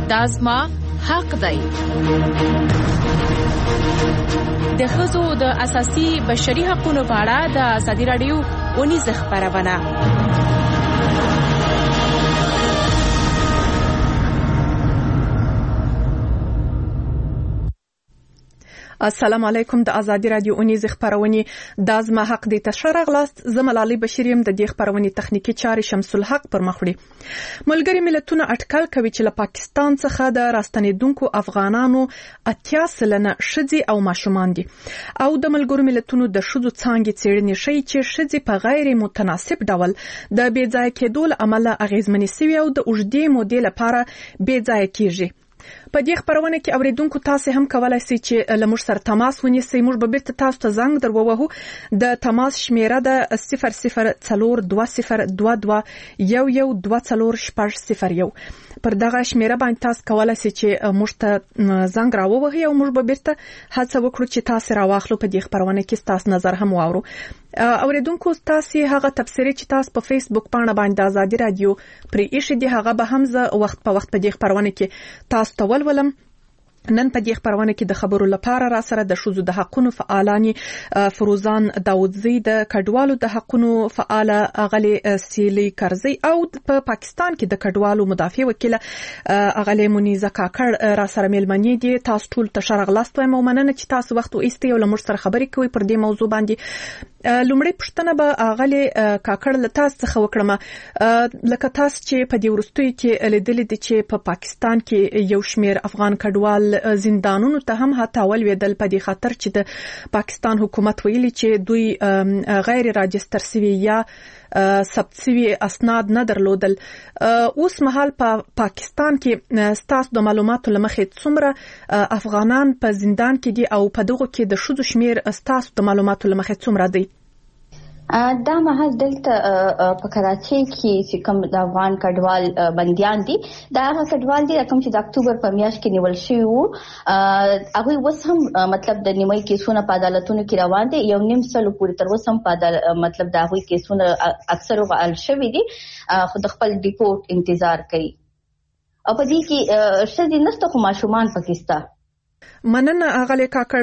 دا زما حق دی. د ښځو د اساسي بشري حقوقو په اړه د ازادي راډیو ونیزه خبرونه. السلام علیکم. د ازادي رادیو اونیزه خبرونه د زما حق دی تشرغ لاست زملالي بشریم د دې خبرونه تخنیکی چاري شمس الحق پر مخوړي. ملګری ملتونه اټکل کوي چې له پاکستان څخه د راستنیدونکو افغانانو 80% شذي او ماشومان دي او د ملګرو ملتونو د شذو څانګې څېړنې شي چې شذي په غیر متناسب ډول د بې ځای کېدو عمل اغیزمنې سوي او د اوږدې مودې لپاره بې ځای کیږي. په دې خبرونه کې اوریدونکو تاسو هم کولای شئ چې لمر سره تماس ونیسئ. موږ به بیرته تاسو ته زنګ درووهو. د تماس شمیره د 004222112401 پر دغه شمیره باندې تاسو کولای شئ چې موږ ته زنګ راووهئ او موږ به بیرته هڅه وکړو چې تاسو راواخلو. په دې خبرونه کې تاسو نظر هم واورو. اوریدونکو تاسو هغه تفسیری چې تاسو په فیسبوک باندې د ازادي رادیو پرې ایښې دي هغه به هم زه وخت په وخت په دې خبرونه کې تاسو ته ولولم. نن په دې خبرونه کې د خبرو لپاره را سره د شذو د حقونو فعالانی فروزان داودزی د کډوالو د حقونو فعال اغلی سیلی کرزی او په پاکستان کې د کډوالو مدافع وکیل اغلی منیزه کاکړ را سره ملمنې دي. تاسو ټول تشرغ لاست وایم او مننه چې تاسو وخت وایستئ او لمر سره خبرې کوي پر دې موضوع باندې. لومړی پښتنه به اغلی کاکړ له تاسو څخه وکړم. لکه تاسو چې په دې ورستوي کې لیدل دي چې په پاکستان کې یو شمیر افغان کډوال زندانونو ته هم هټاول ویدل په دې خاطر چې د پاکستان حکومت ویلي چې دوی غیر راجستر سوي یا ثبت سوي اسناد نه درلودل. اوس مهال په پاکستان کې ستاسو د معلوماتو لمخې څومره افغانان په زندان کې دي او په دغه کې د شذو شمیر ستاسو د معلوماتو لمخې څومره دی؟ دا مهال دلته په کراچۍ کې چې کوم د افغان کډوال بنديان دي دا هغه کډوال دي کوم چې د اکتوبر په میاشت کې نیول شوی وو. هغه وس هم مطلب د نیمای کیسونه په عدالتونو کې روان دي. یو نیم سلو پورې تر اوسه هم په مطلب دا هغوی کیسونه اکثر وغل شوی دي خو د خپل ریپورت انتظار کوي او په دې کې شذي نشته خو ماشومان پاکستان. مننه اغلی کاکړ.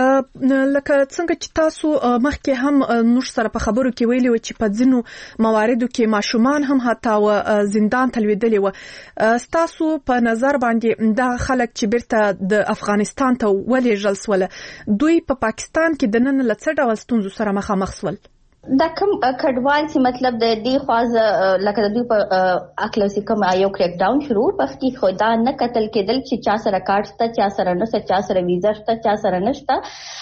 لکه څنګه چې تاسو مخکې هم نور سره په خبرو کې ویلي و چې په ځینو مواردو کې ماشومان هم حتی زندان تلویدلی و. تاسو په نظر باندې دا خلک چې بیرته د افغانستان ته ولېږل سول دوی په پاکستان کې د نن له څه ډول ستونزو سره مخامخ سول؟ دا کوم کډوال چې مطلب د دې خواز لکه د دوی په اکلوسی کوم یو کریک ډاون شروع پختی خدا نه قتل کېدل چې چا سره کارت ته چا سره نه چا سره ویزا شته چا سره نشته.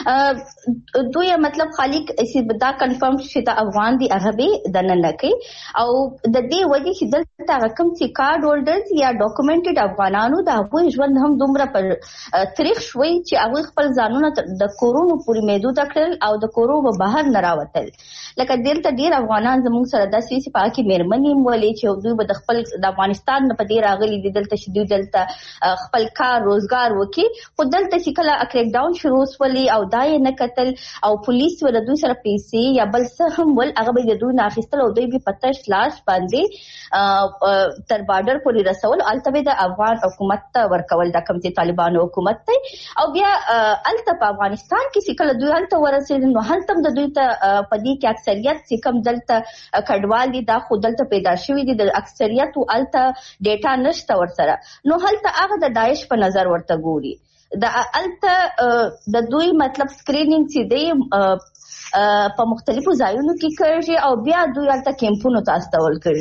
دوی مطلب خالق دا کنفرم چې دا افغان دي عربي د نه کوي او د دې وجه چې دلته رقم چې کارت هولډرز یا ډاکومنټډ افغانانو دا هغوی ژوند هم دومره پر تاریخ شوي چې هغوی خپل ځانونه د کورونو پورې محدود کړل او د کورونو بهر نه راوتل. لکه دلته ډیر افغانان زموږ سره داسې چې پاکي مېرمنې مولې چې دوی به د خپل د افغانستان نه په دې راغلي دي دلته چې دوی دلته خپل کار روزګار وکړي خو دلته چې کله کریک ډاون شروع شولي او دا یې نه قتل او پولیس ول دوی سره پیسې یا بل څه هم ول هغه به دوی نه اخیستل او دوی به پتاش لاش باندې تر بارډر پورې رسول البته د افغان حکومت ته ورکول د کوم چې طالبانو حکومت ته او بیا البته په افغانستان کې چې کله دوی البته ورسېدل نو هلته د دوی ته پدې کې اکثریت چې کوم دلته کډوال دي دا خو دلته پیدا شوی دي د اکثریت او البته ډیټا نشته ورسره نو هلته هغه د داعش په نظر ورته ګوري د البته د دوی مطلب سکرینینګ چې دی په مختلفو ځایونو کې کړي او بیا دوی البته کیمپونو ته استول کړي.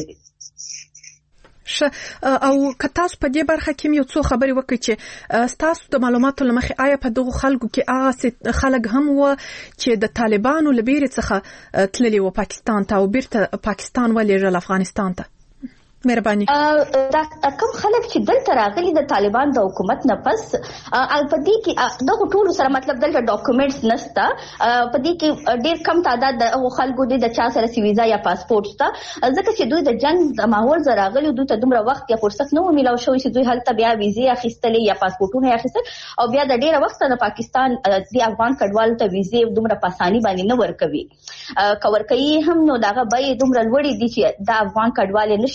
او که تاسو په دې برخه کې یو څو خبرې وکړئ چې تاسو د معلوماتو لمخې آیا په دغه خلکو کې هغه خلک هم و چې د طالبانو لبیرې څخه تللي و پاکستان ته او بیرته پاکستان ولېږل افغانستان ته؟ مهرباني. دا کوم خلک چې دلته راغلي د طالبان د حکومت نه پس الپدی کې دغه ټول سره مطلب دلته ډاکومېنټس نشته پدې کې ډېر کم تعداد د خلکو د چا سره سی ویزا یا پاسپورت شته ځکه چې دوی د جنگ د ماحول سره راغلي دوی ته دومره وخت یا فرصت نه ومیلاو شوی چې دوی هلته بیا ویزې اخیستلې یا پاسپورتونه اخیستل او بیا د ډېر وخت د پاکستان د افغان کډوالو ته ویزې دومره په اساني باندې نه ورکوي کور کوي هم نو دغه به دومره لوړې دي چې د افغان کډوال نشي اپورټ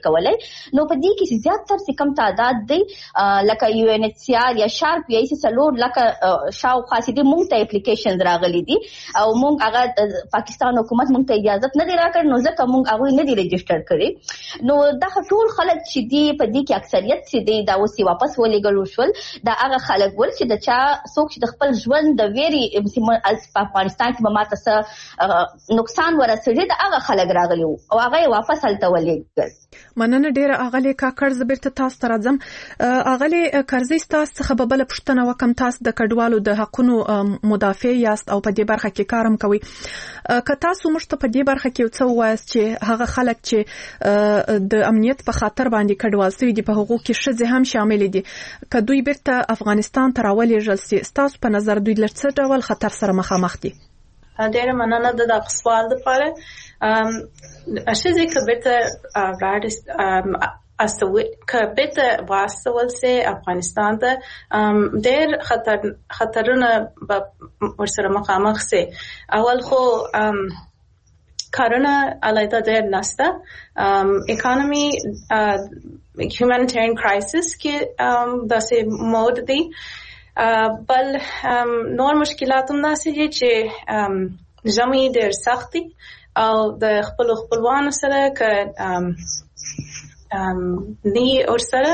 سپورټ کولای. نو په دې کې زیات تر کم تعداد دی لکه یو ان ایچ سی آر یا شارپ یا ایسي سلور لکه شاو خاصې دي مونږ ته اپلیکیشنز راغلي دي او مونږ هغه پاکستان حکومت مونږ ته اجازه نه دی راکړ نو ځکه مونږ هغه نه دی ريجستر کړی. نو دا ټول خلک چې دی په دې کې اکثریت چې دی دا اوس واپس ولېګل شول دا هغه خلک ول چې د چا څوک چې د خپل ژوند د ویری په افغانستان کې به ماته څه نقصان ورسېږي دا هغه خلک راغلي او هغه واپس هلته ولېګل. مننه ډیره اغلی کاکړ زبرته تاسو ته راځم. اغلی کرزي تاسو څخه به بل پښتنه وکم تاسو د کډوالو د حقونو مدافع یاست او په دې برخه کې کارم کوي. که تاسو موږ ته په دې برخه کې څه وایست چې هغه خلک چې د امنیت په خاطر باندې کډوال سوي دي په حقوق کې شذ هم شامل دي که دوی بیرته افغانستان ته راولېږل سي تاسو په نظر دوی لږ څه ډول خطر سره مخامخ دي؟ ډېر مننه د دغه سوال لپاره. اشزه که بیرته که بیرته واستول سي افغانستان ته ډېر خطرونه ورسره مخامخ سي. اول خو کارونه علیده ډېر نسته. اکانومي humanitarian crisis کې داسې مود دي. بل نور مشکلات هم داسې دي چې ژمی ډېر سخت دي او د خپلو خپلوانو سره که نی ورسره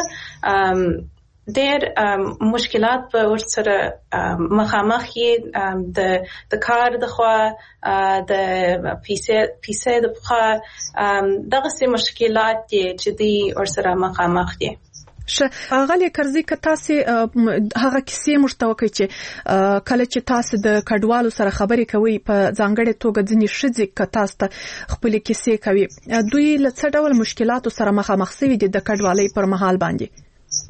ډېر مشکلات په ورسره مخامخ یې د کار د خوا د پیسې د خوا دغسې مشکلات دي چې دوی ورسره مخامخ دي. اغلی کرزي که تاسو هغه کیسې مشتوکې چې کله چې تاسو د کډوالو سره خبرې کوي په ځانګړې توګه ځینې شذ که تاسو ته خپل کیسې کوي دوی له څه ډول مشکلاتو سره مخامخ شوي دي د کډوالۍ پر مهال باندې؟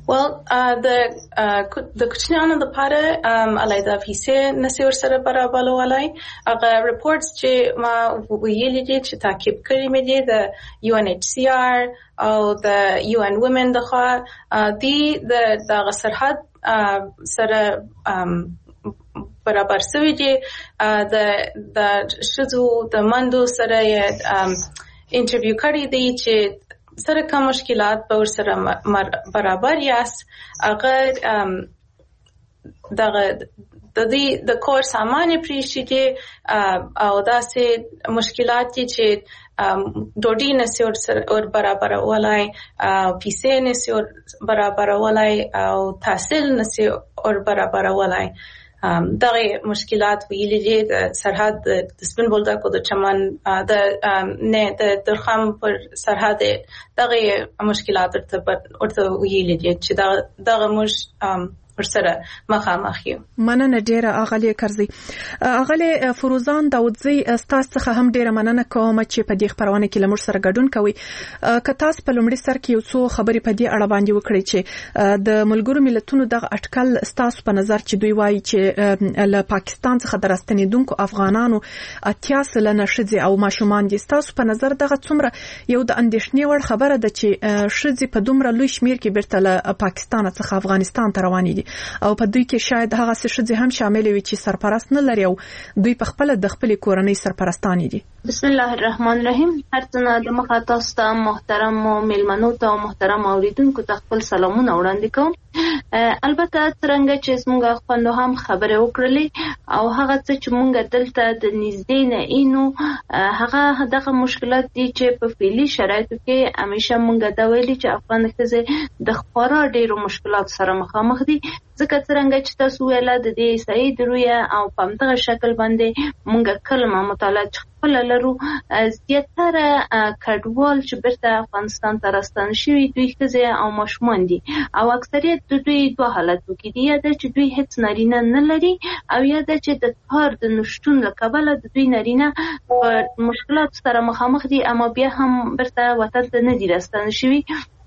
د کوچنیانو لپاره علیده پیسې نشي ورسره برابرولای. هغه ریپورټس چې ما ویلي دي چې تعقیب کړی مې دي د یو ان ایچ سی آر او د یو ان وومن دغه دی د سرحد سره برابر شوی دي. د شذو د مندو سره انټرویو کړی دی چې سره کوم مشکلات به ورسره برابر یاست. هغه د دې د کور سامان پریشي دي او داسې مشکلات دي چې ډوډۍ نشي ور برابر ولای، پیسې نشي برابر ولای او تحصیل نشي ور برابر ولای. دغه مشکلات ویلي دي د سرحد د سپین بولدک او د چمن د درخم پر سرحد دغه مشکلات ورته ویلي دي چې دغه موږ ورسره مخامخ یو. مننه ډیره اغلی کرزي. اغلی فروزان داودزی ستاسو څخه هم ډیره مننه کوم چې په دې خبرونه کې لمر سره ګډون کوي. که تاسو په لومړي سر کې یو څو خبرې په دې اړه باندې وکړئ چې د ملګرو ملتونو دغه اټکل ستاسو په نظر چې دوی وایي چې له پاکستان څخه درستنیدونکو افغانانو 80% شذې او ماشومان دي، ستاسو په نظر دغه څومره یو د اندېښنې وړ خبره ده چې شذې په دومره لوی شمیر کې بیرته له پاکستان څخه افغانستان ته روانې دي او په دوی کې شاید هغه څه شذې هم شامل وي چې سرپرست نه لري او دوی په خپل د خپل کورنۍ سرپرستانی دي. بسم الله الرحمن الرحیم. هرڅنه د مخه تاسو ته محترم میلمنو ته او محترم اوریدونکو ته خپل سلامونه وړاندې کوم. البته څنګه چې موږ خوندو هم خبره وکړلې او هغه څه چې موږ دلته د نږدې نه اینو هغه دغه مشکلات دي چې په فعلی شرایطو کې همیشه موږ دا ویلي چې افغان ښځې د خورا ډیرو مشکلات سره مخامخ دي. ځکه څنګه چې تاسو ویل د دې سعید رویه او په همدغه شکل باندې موږ کلمه مطالعه خپل لرو. زیاتره کډوال چې بیرته افغانستان ته راستون شوي دوی ښځې او ماشومان دي او اکثریت د دوی دوه حالتو کې دي، یا دا چې دوی هیڅ نارینه نه لري او یا دا چې د کار د نشتون له کبله د دوی نارینه په مشکلات سره مخامخ دي اما بیا هم بیرته وطن ته نه دي راستون شوي.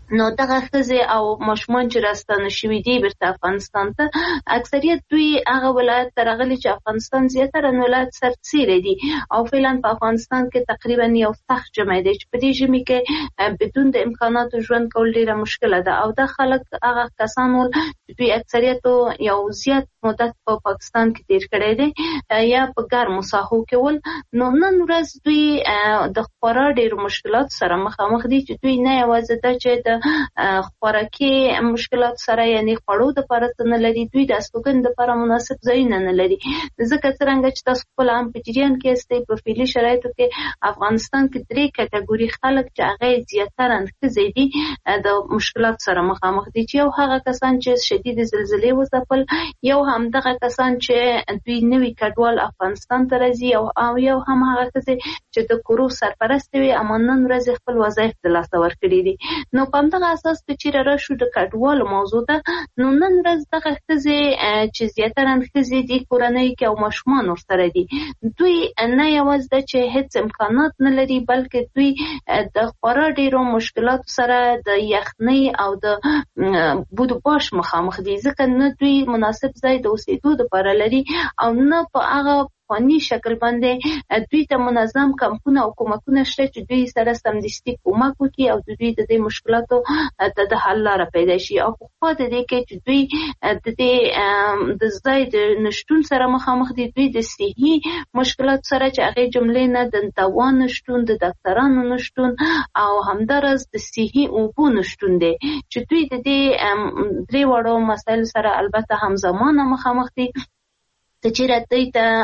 نو دغه ښځې او ماشومان چې راستانه شوي دي بیرته افغانستان ته اکثریت دوی هغه ولایت ته راغلي چې افغانستان زیاتره ولایت سرتسیری دي او فعلا په افغانستان کې تقریبا یو سخت ژمی دی چې په دې ژمي کې بدون د امکاناتو ژوند کول ډیره مشکله ده او دا خلک هغه کسان ول چې دوی اکثریت یو زیات مدت په پاکستان کې تیر کړی دی یا په ګرمو ساحو کې ول نو نن ورځ دوی د خورا ډیرو مشکلات سره مخامخ دي چې دوی نه یوازې ده چې د خوراکي مشکلات سره یعنی خوړو د لپاره نه لري دوی د استوګن د لپاره مناسب ځایونه نه لري ځکه څنګه چې تاسو خپل هم په جریان کې استئ په فعلي شرایطو کې افغانستان کې 3 کټګوري خلک چې هغه زیاتره ښځې دي د مشکلات سره مخامخ دي چې یو هغه کسان چې شدید زلزلې وځپل یو هم دغه کسان چې دوی نوي کډوال افغانستان ته راځي او یو هم هغه چې د کورو سرپرست وي امانن ورځ خپل وظایف د لاسه ورکړي دي نو په دغه اساس چې راشو د کډوالو موضوع ده نو نن ورځ دغه ښځې چې زیاتره ښځې دي کورنۍ کې او ماشومان ورسره دي دوی نه یوازې ده چې هیڅ امکانات نه لري بلکې دوی د خورا ډیرو مشکلاتو سره د یخنۍ او د بودو باش مخامخ دي ځکه نه دوی مناسب ځای د اوسېدو لپاره لري او نه په هغه فني شکل باندې دوی ته منظم کمپونه او کومکونه شته چې دوی سره سمدستي کومک وکړي او دوی د دې مشکلاتو د حل لاره پیدا شي او په خوا د دې کې چې دوی د دې د ځای د نشټون سره مخامخ دي دوی د صحي مشکلات سره چې هغه جملې نه د دوا نشټون د ډاکټرانو نشټون او همدارس د صحي اوبو نشټون دي چې دوی د دې درې وړو مسایل سره البته همزمانه مخامخ دي چې راځي ته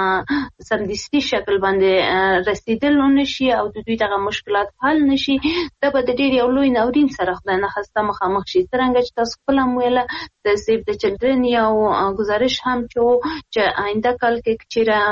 په سمدستي شکل باندې رسیدل نشي او د دوی دغه مشکلات حل نشي دا به د ډیر یو لوی ناورین سره خدای نه خسته مخامخ شي څنګه چې تاسو خپل مویله د سیف د چلډرن یو گزارش هم چې آینده کال کې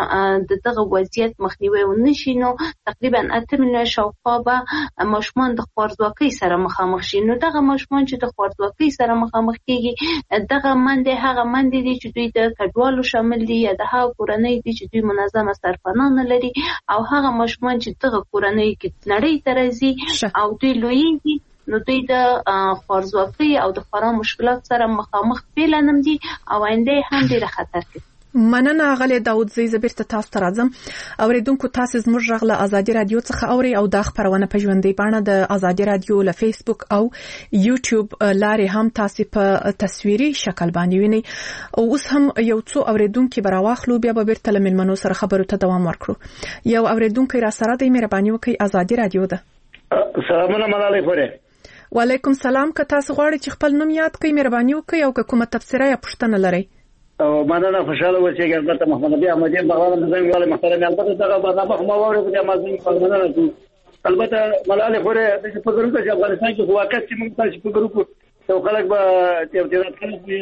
چې دغه وضعیت مخنیوي ونشي نو تقریبا 8 میلیون شاوخوا به ماشومان د خوارځواکۍ سره مخامخ شي نو دغه ماشومان چې د خوارځواکۍ سره مخامخ کیږي دغه منډه هغه منډه دي چې دوی د کډوالو شامل دي یا د هغه کورنۍ دي چې دوی منظمه سرپناه نه لري او هغه ماشومان چې دغه کورنۍ کې نړۍ ته راځي او دوی لویږي نو دوی د خوارځواکۍ او د خورا مشکلات سره مخامخ فعلا دي او آینده هم ډیره خطر کې مننه غلې داود زبیر ته تاسو ته راځم اوریدونکو تاسو زموږ غږ له ازادي رادیو څخه اوري او د خبرونه په ژوندۍ بڼه د ازادي رادیو له فیسبوک او یوټیوب لارې هم تاسو په تصویري شکل باندې وینئ او اوس هم یو څو اوریدونکو براواخلو بیا به بیرته لمنو سره خبرو ته دوام ورکړو یو اوریدونکو را سره د مهرباني وکړئ ازادي رادیو ده سلامونه ملالۍ پوره وعلیکم سلام که تاسو غواړئ چې خپل نوم یاد کړئ مهرباني وکړئ او کومه تفسیره یا پوښتنه لرئ او مننه خوشاله اوسئ البته محمد نبی احمدی بغاوت زنګ والے محترم البته دغه برنامه ما وره په مازن په مننه کوم البته ملالۍ خوره د فکرونو چې افغانستان کې واقعیت چې موږ تاسو فکر وکړو یو خلک به چې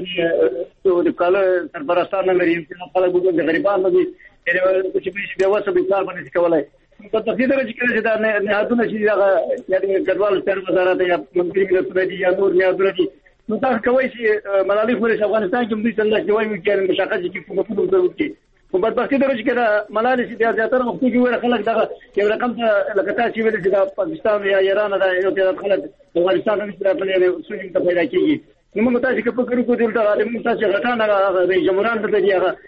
خلک د کال سرپرستان نه لري چې خلک د غریبانو دي چې به واسه به کار باندې کولای په تفصیل راځي چې دا نه هاتونه چې دا یعنی کډوال سر وزارت یا منځري ملتونه دي یا نور نه دي نو تاسو کوی چې ملالۍ خوري افغانستان کې موږ څنګه جوړ وکړو مشاقت چې کومه څه ضرورت دي په بدبختي درجه کې دا ملالۍ چې زیاتره وخت کې وره خلک دا یو رقم ته لکه تاسو ویل چې دا پاکستان یا ایران دا یو ډېر خلک افغانستان کې راځي سوجي ته پیدا کیږي نو موږ تاسو کې فکر وکړو دلته موږ تاسو غټانه د جمهوریت ته دی هغه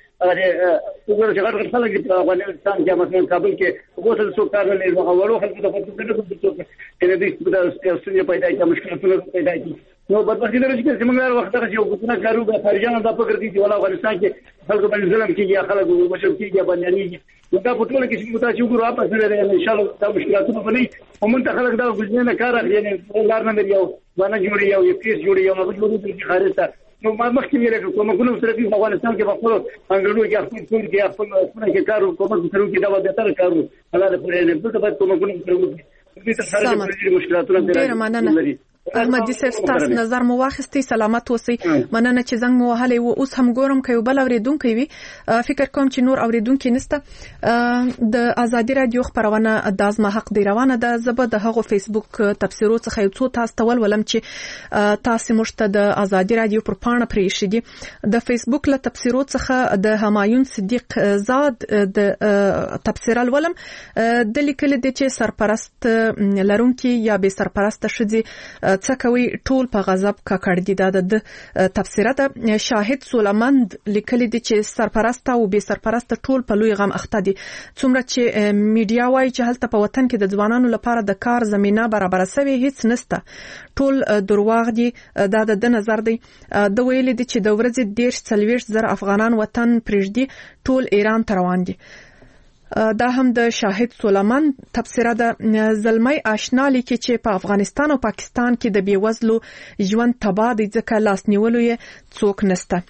وګورئ چې غټ خلک په افغانستان کې مثلا کابل کې وګورئ څو کار نه لري هغه خلک د پټو کې د دې څه پیدا کیږي مشکلات پیدا کیږي نو بدبختي درجه کې څنګه وخت راځي یو کوڅه کارو به خارجانو دا فکر دي چې ولا افغانستان کې خلکو باندې ظلم کیږي خلک مشر کیږي باندې نو دا په ټول کې چې متاسو وګورو واپس لري ان شاء الله دا مشکلاتونه به نه او موږ خلک دا غوښنه کار اخلي نه لار نه لري او باندې جوړي یو پیس جوړي یو نه جوړي چې خارج ته نو ما مخکې ویل کوم کوم سره په افغانستان کې په خپل انګړو کې خپل ټول کې خپل کې کارو کوم سره کې دا به تر کارو الله دې پرې نه ته کوم سره دې ته سره مشکلاتونه ډېر مننه احمد صاحب تاسو نظر مو واخستي سلامت اوسئ مننه چې زنګ مو وهلې و اوس هم ګورم کوي بل اوریدونکو وي فکر کوم چې نور اوریدونکو نسته د ازادي رادیو خبرونه د ازما حق دی روانه ده زبه د هغو فیسبوک تفسیرو څخه یو څو تاسو تول ولم چې تاسو مشته د ازادي رادیو پر پاڼه پرې شدي د فیسبوک له تفسیرو څخه د همایون صدیق زاد د تفسیر ولم د لیکل د چې سرپرست لرونکي یا به سرپرست شدي څه کوي ټول په غضب ککړ دي. دا د تفسیره ده. شاهد سولمند لیکلي دي چې سرپرست او بې سرپرست ټول په لوی غم اخته دي. څومره چې میډیا وایي چې هلته په وطن کې د ځوانانو لپاره د کار زمينه برابر شوی هیڅ نشته، ټول درواغ دي. دا د نظر دی. د ویلي دي چې د ورځې 40 افغانان وطن پرېږدي، ټول ایران ته روان دي. دا هم د شاهد سولمان تفسیره ده. زلمی آشنا لیکي چې په افغانستان او پاکستان کې د بیوزلو ژوند تباہ دي ځکه لاس نیولو یې څوک نشته.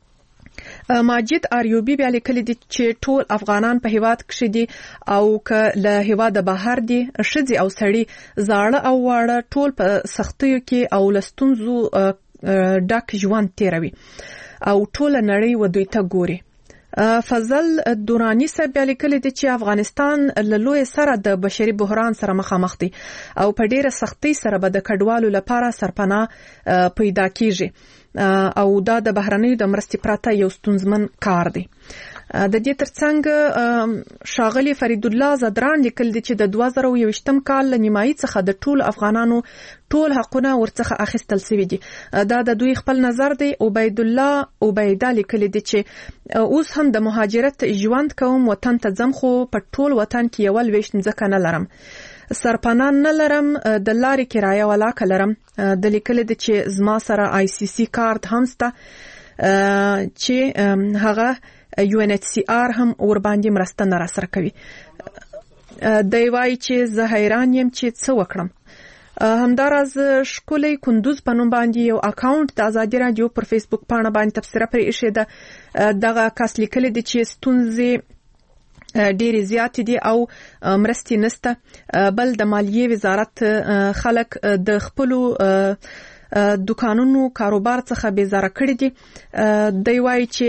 ماجد آریوبی بیا لیکلی دي چې ټول افغانان په هیواد کې دي او که له هیواده بهر دي، ښځې او سړي، زاړه او واړه، ټول په سختیو کې او لستونزو ډک ژوند تیروي او ټول نړۍ ودوی ته ګوري. فضل دورانی صاحب لیکلی دی چې افغانستان له لوی سره د بشري بحران سره مخامخ دی او په ډیره سختۍ سره به د کډوالو لپاره سرپناه پیدا کیږي او دا د بهرنیو د مرستې پرته یو ستونزمن کار دی. د دې ترڅنګ شاغلی فرید الله زدران لیکل دي چې د 2021م کال نیمایي څخه د ټول افغانانو ټول حقونه ورڅخه اخیستل شوی دي. دا د دوی خپل نظر دی. عبید الله عبیده لیکل دي چې اوس هم د مهاجرت ژوند کوم، وطن ته ځم خو په ټول وطن کې یو لويشت ځکه نه لرم، سرپناه نه لرم، د لارې کرایه ولاکه لرم. د لیکل دي چې زما سره ICC کارت هم شته چې هغه UNHCR هم ور باندې مرسته نه را سره کوي. دی وایي چې زه حیران یم چې څه وکړم. همداراز شکولې کندوز په نوم باندې یو اکاونټ د ازادي رادیو پر فیسبوک پاڼه باندې تفسیره پرې ایښې ده. دغه کس لیکلی دی چې ستونزې ډېرې زیاتې دي او مرستې نشته. بل د مالیې وزارت خلک د خپلو دکانونو کاروبار څخه بیزاره کړي دي. دی وایي چې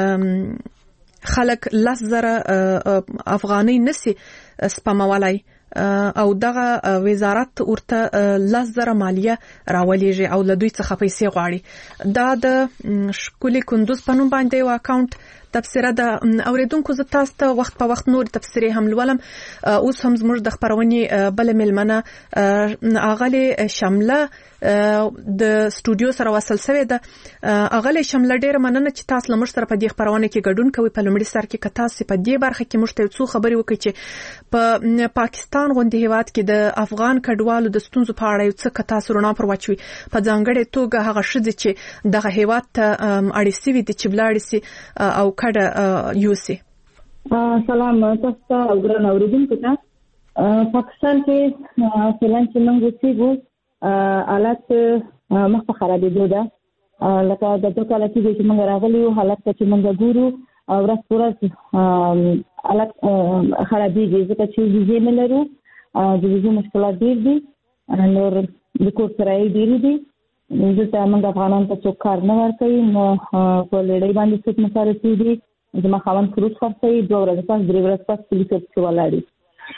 خلک 10,000 افغانۍ نسی سپمولای او دغه وزارت ورته 10,000 مالیه راولېږي او له دوی څخه پیسې غواړي. دا د شکولې کندوز په نوم باندې یو اکاونټ تفسیره ده. اوریدونکو زه تاسو ته وخت په وخت نور تفسیرې هم لولم. اوس هم زموږ د خبرونې بل ملمنه اغلی شمله د سټوډیو سره وصل شوی ده. اغلی شمله ډیره مننه چې تاسو لمر سره په دې خبرونه کې ګډون کوي. په لومړي سر کې تاسو په دې برخه کې مشته څو خبرې وکړي چې په پاکستان غونډې هیواد کې د افغان کډوالو د ستونزو په اړه یو څه تاسو رڼا پر واچوي، په ځانګړې توګه هغه ښځې چې دغه هیواد ته اړې سوي دي چې بلاړې سي او کډه یوسي. سلام تاسو ته او ګران اوریدونکو ته. پاکستان کې فلان چې موږ وسیګو حالت مخ خرابېدو ده. لکه د دوه کال کې چې موږ راغلي یو حالت چې موږ ګورو ورځ پر ورځ حالت خرابېږي ځکه چې ویزې نه لرو، د ویزې مشکلات ډېر دي، نور د کور کرایې ډېرې دي. دلته موږ افغانان ته څوک کار نه ورکوي، نو په لړۍ باندې څوک مصارفې دي. زما خاوند فروټ خرڅوي، 2 ورځې پس 3 ورځې پس پولیس کې ولاړ دي،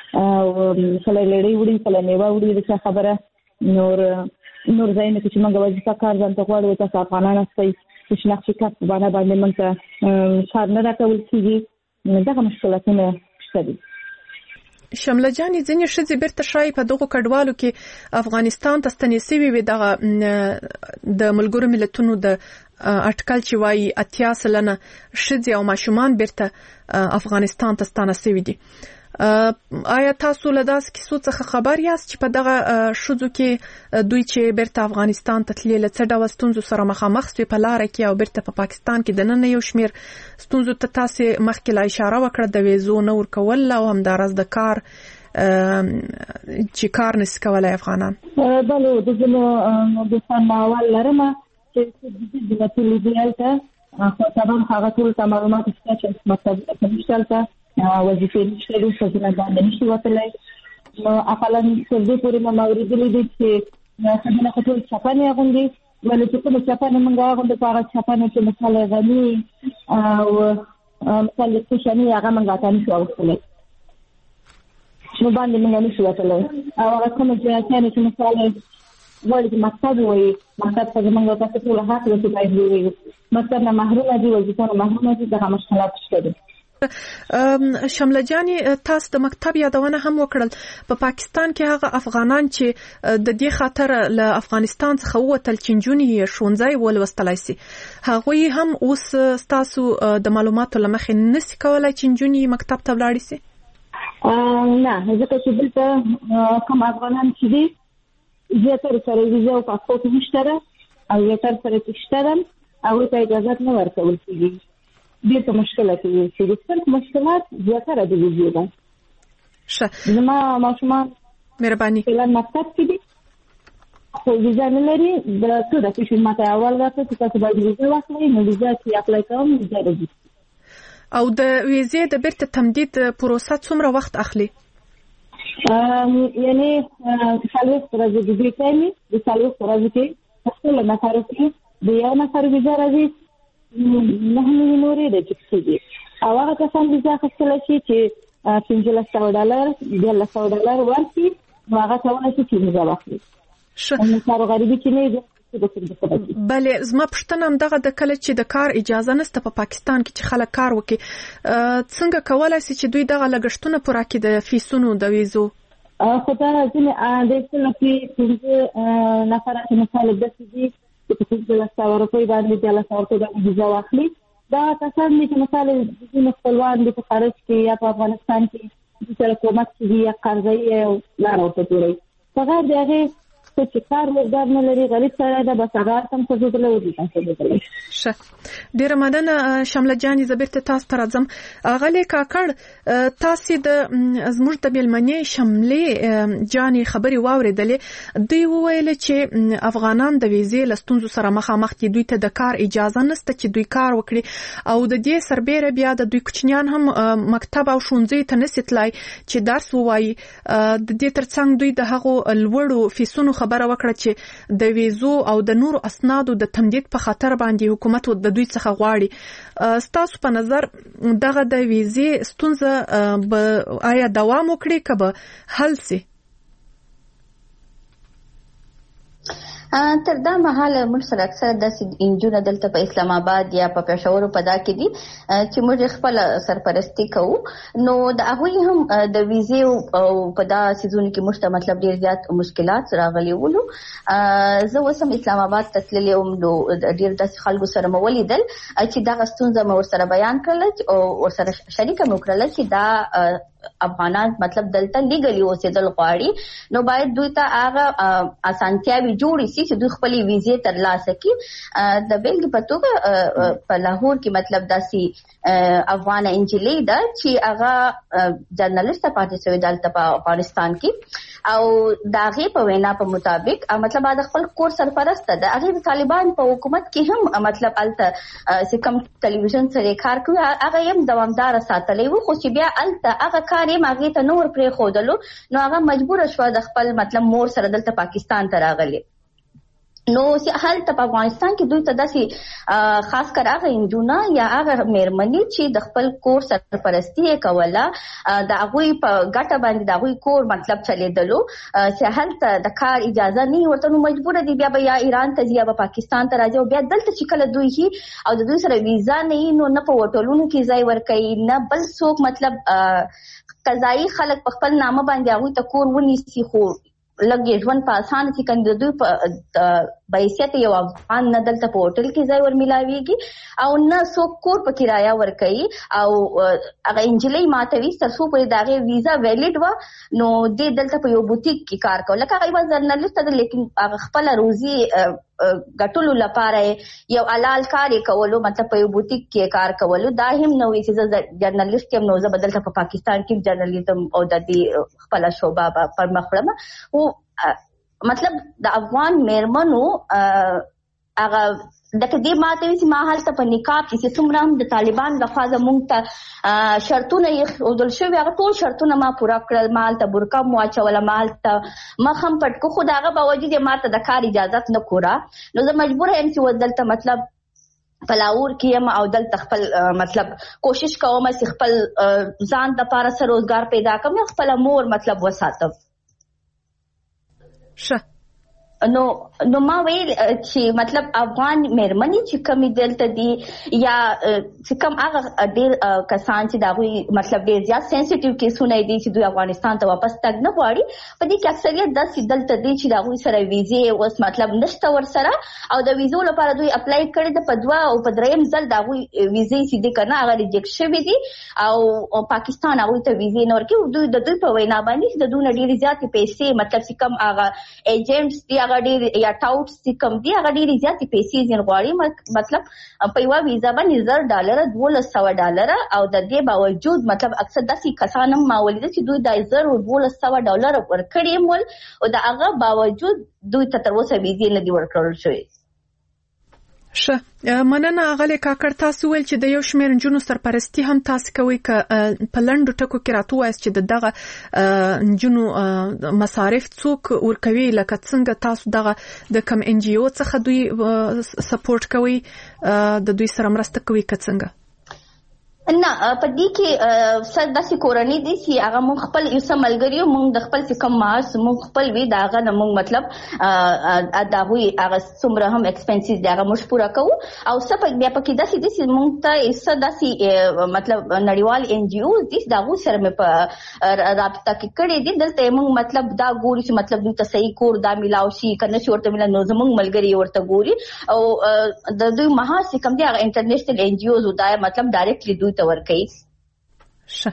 کله لړۍ وړي کله میوه وړي. د خبره نور ځایونه کې چې موږ وظیفه کار ځان ته غواړو، تاسو افغانان استئ چې شناختی کارت په باندې موږ ته کار نه راکول کېږي. دغه مشکلاتونه شته دي. شمله جانې ځینې ښځې بیرته شایي په دغو کډوالو کې افغانستان ته ستنې سوي وي. دغه د ملګرو ملتونو د اټکل چې وایي 80% ښځې او ماشومان بیرته افغانستان ته ستانه سوي دي. آیا تاسو له داسې کیسو څخه خبر یاست چې په دغه ښځو کې دوی چې بیرته افغانستان ته تللي له څه ډول ستونزو سره مخامخ سوي په لاره کې او بیرته په پاکستان کې دننه یو شمېر ستونزو ته تاسو مخکې لا اشاره وکړه، د ویزو نه ورکول او همداراز د کار چې کار نشي کولای افغانان؟ بله د ځینو دوستان اول لرم چې د وطن لیدلته خو طبعا هغه ټول معلومات شته چې مطلب نشته، وظیفې نشته، ښځینه باندې نشي وتلی. نو اقلا تر دې پورې ما اورېدلي دي چې ښځینه خو ټول چپنې اغوندي، ولې چې کومه چپنې موږ اغوندو په هغه چپنې چې مثال غني او مثال کوشني هغه موږ ته نشو اغوستلی، نو باندې موږ نشو وتلی. او هغه کومه جنسیانې چې مثال وایي مکتب وایي، مکتب ته زموږ تاسو ټول حق لري چې باید وایي مکتب نه محرومه دي، وظیفه نه محرومه دي. دغه مشکلات شته دي. شمله جاني تاسو د مکتب یادونه هم وکړل په پاکستان کې هغه افغانان چې د دې خاطر له افغانستان څخه ووتل چې نجونې ښوونځی ولوستلای شي هغوی هم اوس تاسو د معلوماتو له مخې نشي کولای چې نجونې مکتب ته ولاړ شي؟ نه ځکه چې دلته کوم افغانان چې دي زیاتره سره ویزه او پاسپورت نشته او زیاتره سره تشته او ته اجازه نه ورکول کېږي. ډېر ته مشکلات دي چې د څه مشکلات زیاتره د ویزې ده. زما ماشومان مهرباني پلان مکتب کې دي خو ویزه نه لري د څه د فیشن ماته اول راته چې تاسو باید ویزه واخلئ نو ویزه چې اپلای کوم ویزه راځي. او د ویزې د بیرته تمدید پروسه څومره وخت اخلي؟ یعنی څلوېښت ورځې د دوی ټایم د څلوېښت ورځو کې خپل نفر کې د یو نفر ویزه راځي نه نورې د ټیکسي او هغه کسان ویزه اخیستلی شي چې $1500 ورکړي نو هغه کولی شي چې ویزه واخلي. کار غریبي چې نه بله زما پوښتنه همدغه د کله چې د کار اجازه نشته په پاکستان کې چې خلک کار وکړي څنګه کولی شي چې دوی دغه لګښتونه پوره کړي د فیسونو د ویزو؟ خو دا ځینې د څه کې 15 نفره چې مثال داسې دي چې $1500 باندې $1000 باندې ویزه واخلي. دا کسان دي چې مثال د خپلوان دي په خارج کې یا په افغانستان کې د سره کومک کوي یا قرضې او لار ورته جوړوي. په غیر د هغې چې کار روزګار نه لري غریب سړی ده بس هغه هم څه ودی څه شه ډیره مننه شمله جاني زه بیرته تاسو ته راځم. غلې کاکړ تاسو د زموږ د میلمنې شملې جاني خبري واوریدلې دوی وویل چې افغانان د ویزې لستونزو سره مخامخ دي دوی ته د کار اجازه نشته چې دوی کار وکړي او د دې سربېره بیا د دوی کوچنیان هم مکتب او ښوونځي ته نشي تلای چې درس ووایي. د دې ترڅنګ دوی د هغو لوړو فیسونو خبره وکړه چې د ویزو او د نورو اسنادو د تمدید په خاطر باندې حکومت د دوی څخه غواړي. ستاسو په نظر دغه د ویزې ستونزه به آیا دوام وکړي که به حل سي؟ تر دا مهاله موږ سره اکثر داسې انجونه دلته په اسلام آباد یا په پېښور په دا کې دي چې موږ خپل سرپرستی کوو نو د هغوی هم د ویزې او په دا سیزون کې موږ ته مطلب ډیر زیات مشکلات راغلي ولو. زه اوس هم اسلام آباد ته تللې وم نو ډیر داسې خلکو سره مې ولیدل چې دغه ستونزه مې ورسره بیان کړله او ورسره شریکه مې وکړله چې دا افغانان مطلب دلته لیګلی اوسېدل غواړي نو باید دوی ته هغه اسانتیاوې جوړې شي چې دوی خپلې ویزې ترلاسه کړي. د بېلګې په توګه په لاهور کې مطلب داسې افغانه انجلۍ ده چې هغه جرنالسټه پاتې شوې دلته په افغانستان کې او د هغې په وینا په مطابق مطلب د خپل کور سرپرسته ده. هغې د طالبان په حکومت کې هم مطلب هلته چې کوم ټلویزیون سره کار کوي هغه یې هم دوامداره ساتلی و خو چې بیا هلته هغه کار یې هغې ته نه ور پرېښودلو نو هغه مجبوره شوه د خپل مطلب مور سره دلته پاکستان ته راغلې. نو هلته په افغانستان کې دوی ته داسې خاص کر هغه انجونه یا هغه مېرمنې چې د خپل کور سرپرستي یې کوله د هغوی په ګټه باندې د هغوی کور مطلب چلېدلو چې هلته د کار اجازه نه ورته نو مجبوره دي بیا به یا ایران ته ځي یا به پاکستان ته راځي او بیا دلته چې کله دوی هي او د دوی سره ویزا نه وي نو نه په هوټلونو کې ځای ورکوي نه بل څوک مطلب قضایي خلک په خپل نامه باندې هغوی ته کور ونیسي خو لږ ژوند په اسانه چې کنه دوی په بحیثیت یو افغان نه دلته په هوټل کې ځای ورمیلاویږي او نه څوک کور په کرایه ورکوي او هغه انجلۍ ماته وي تر څو پورې د هغې ویزا ویلډ وه نو دې دلته په یو بوتیک کې کار کوي لکه هغه یوه جرنالسټه ده لیکن هغه خپله روزي ګټلو لپاره یو حلال کار یې کولو مطلب په یو بوتیک کې کار کولو. دا هم نه وي چې زه جرنالسټ یم نو زه به دلته په پاکستان کې جرنالیزم او د دې خپله شعبه به پرمخ وړم. مطلب د افغان مېرمنو هغه دغه دې ماته وي چې ما هلته په نقاب کې چې څومره هم د طالبان لخوا زموږ ته شرطونه یې ښودل شوي هغه ټول شرطونه ما پوره کړل. ما هلته برقه هم واچوله ما هلته مخ هم پټ کړو خو د هغه باوجود یې ما ته د کار اجازت نه کوره نو زه مجبوره یم چې دلته مطلب په لاهور کې یم او دلته خپل مطلب کوشش کوم چې خپل ځان دپاره څه روزګار پیدا کړم خپله مور مطلب وساتم. ښه نو ما ویل چې مطلب افغان مېرمنې چې کمی دلته دي یا چې کم هغه ډېر کسان چې دا وی مطلب ډېر زیات سنسټیو کیسونه دي چې دوی افغانستان ته واپس تګ نه غواړي په دې کې اکثریت داسې دلته دي چې دا وی سره ویزې اوس مطلب نشته ور سره او د ویزو لپاره دوی اپلای کړي د په دوا او په دریم ځل دا وی ویزې سیده کنه هغه ریجیکټ شوی دي او پاکستان هغه ته ویزې نه ورکړي دوی د دوی په وینا باندې د دوی ډېر زیات پیسې مطلب چې کم هغه ایجنټس دي هغه ډېر یا ټاوټس چې کم دي هغه ډېرې زیاتې پیسې ځین غواړي مطلب په یوه ویزا باندې $1,200 او د دې باوجود مطلب اکثر داسې کسان هم ما ولیدل چې دوی د $1,200 ورکړي مول او د هغه باوجود دوی ته تر اوسه ویزې نه دي ورکړل شوې. ښه مننه اغلی کاکړ تاسو ویل چې د یو شمېر نجونو سرپرستي هم تاسو کوئ که په لنډو ټکو کې راته ووایاست چې د دغه نجونو مصارف څوک ورکوي لکه څنګه تاسو دغه د کم NGO څخه دوی سپورټ کوئ د دوی سره مرسته کوي که څنګه؟ نه په دې کې څه داسې کورنۍ دي چې هغه موږ خپل یو څه ملګري موږ د خپل څه کم معاش موږ خپل وي د هغه نه موږ مطلب د هغوی هغه څومره هم ایکسپنسیز دي هغه موږ پوره کوو او څه بیا پکې داسې دي چې موږ ته څه داسې مطلب نړیوال NGOs دي د هغوی سره مې په رابطه کې کړې دي دلته موږ مطلب دا ګوري چې مطلب دوی ته صحیح کور دا میلاو شي که نه چې ورته میلاو نو زموږ ملګري ورته ګوري او د دوی معاش چې کوم دي هغه انټرنیشنل NGOs دا مطلب ډایرکټلی دوی ته ورکوي. ښه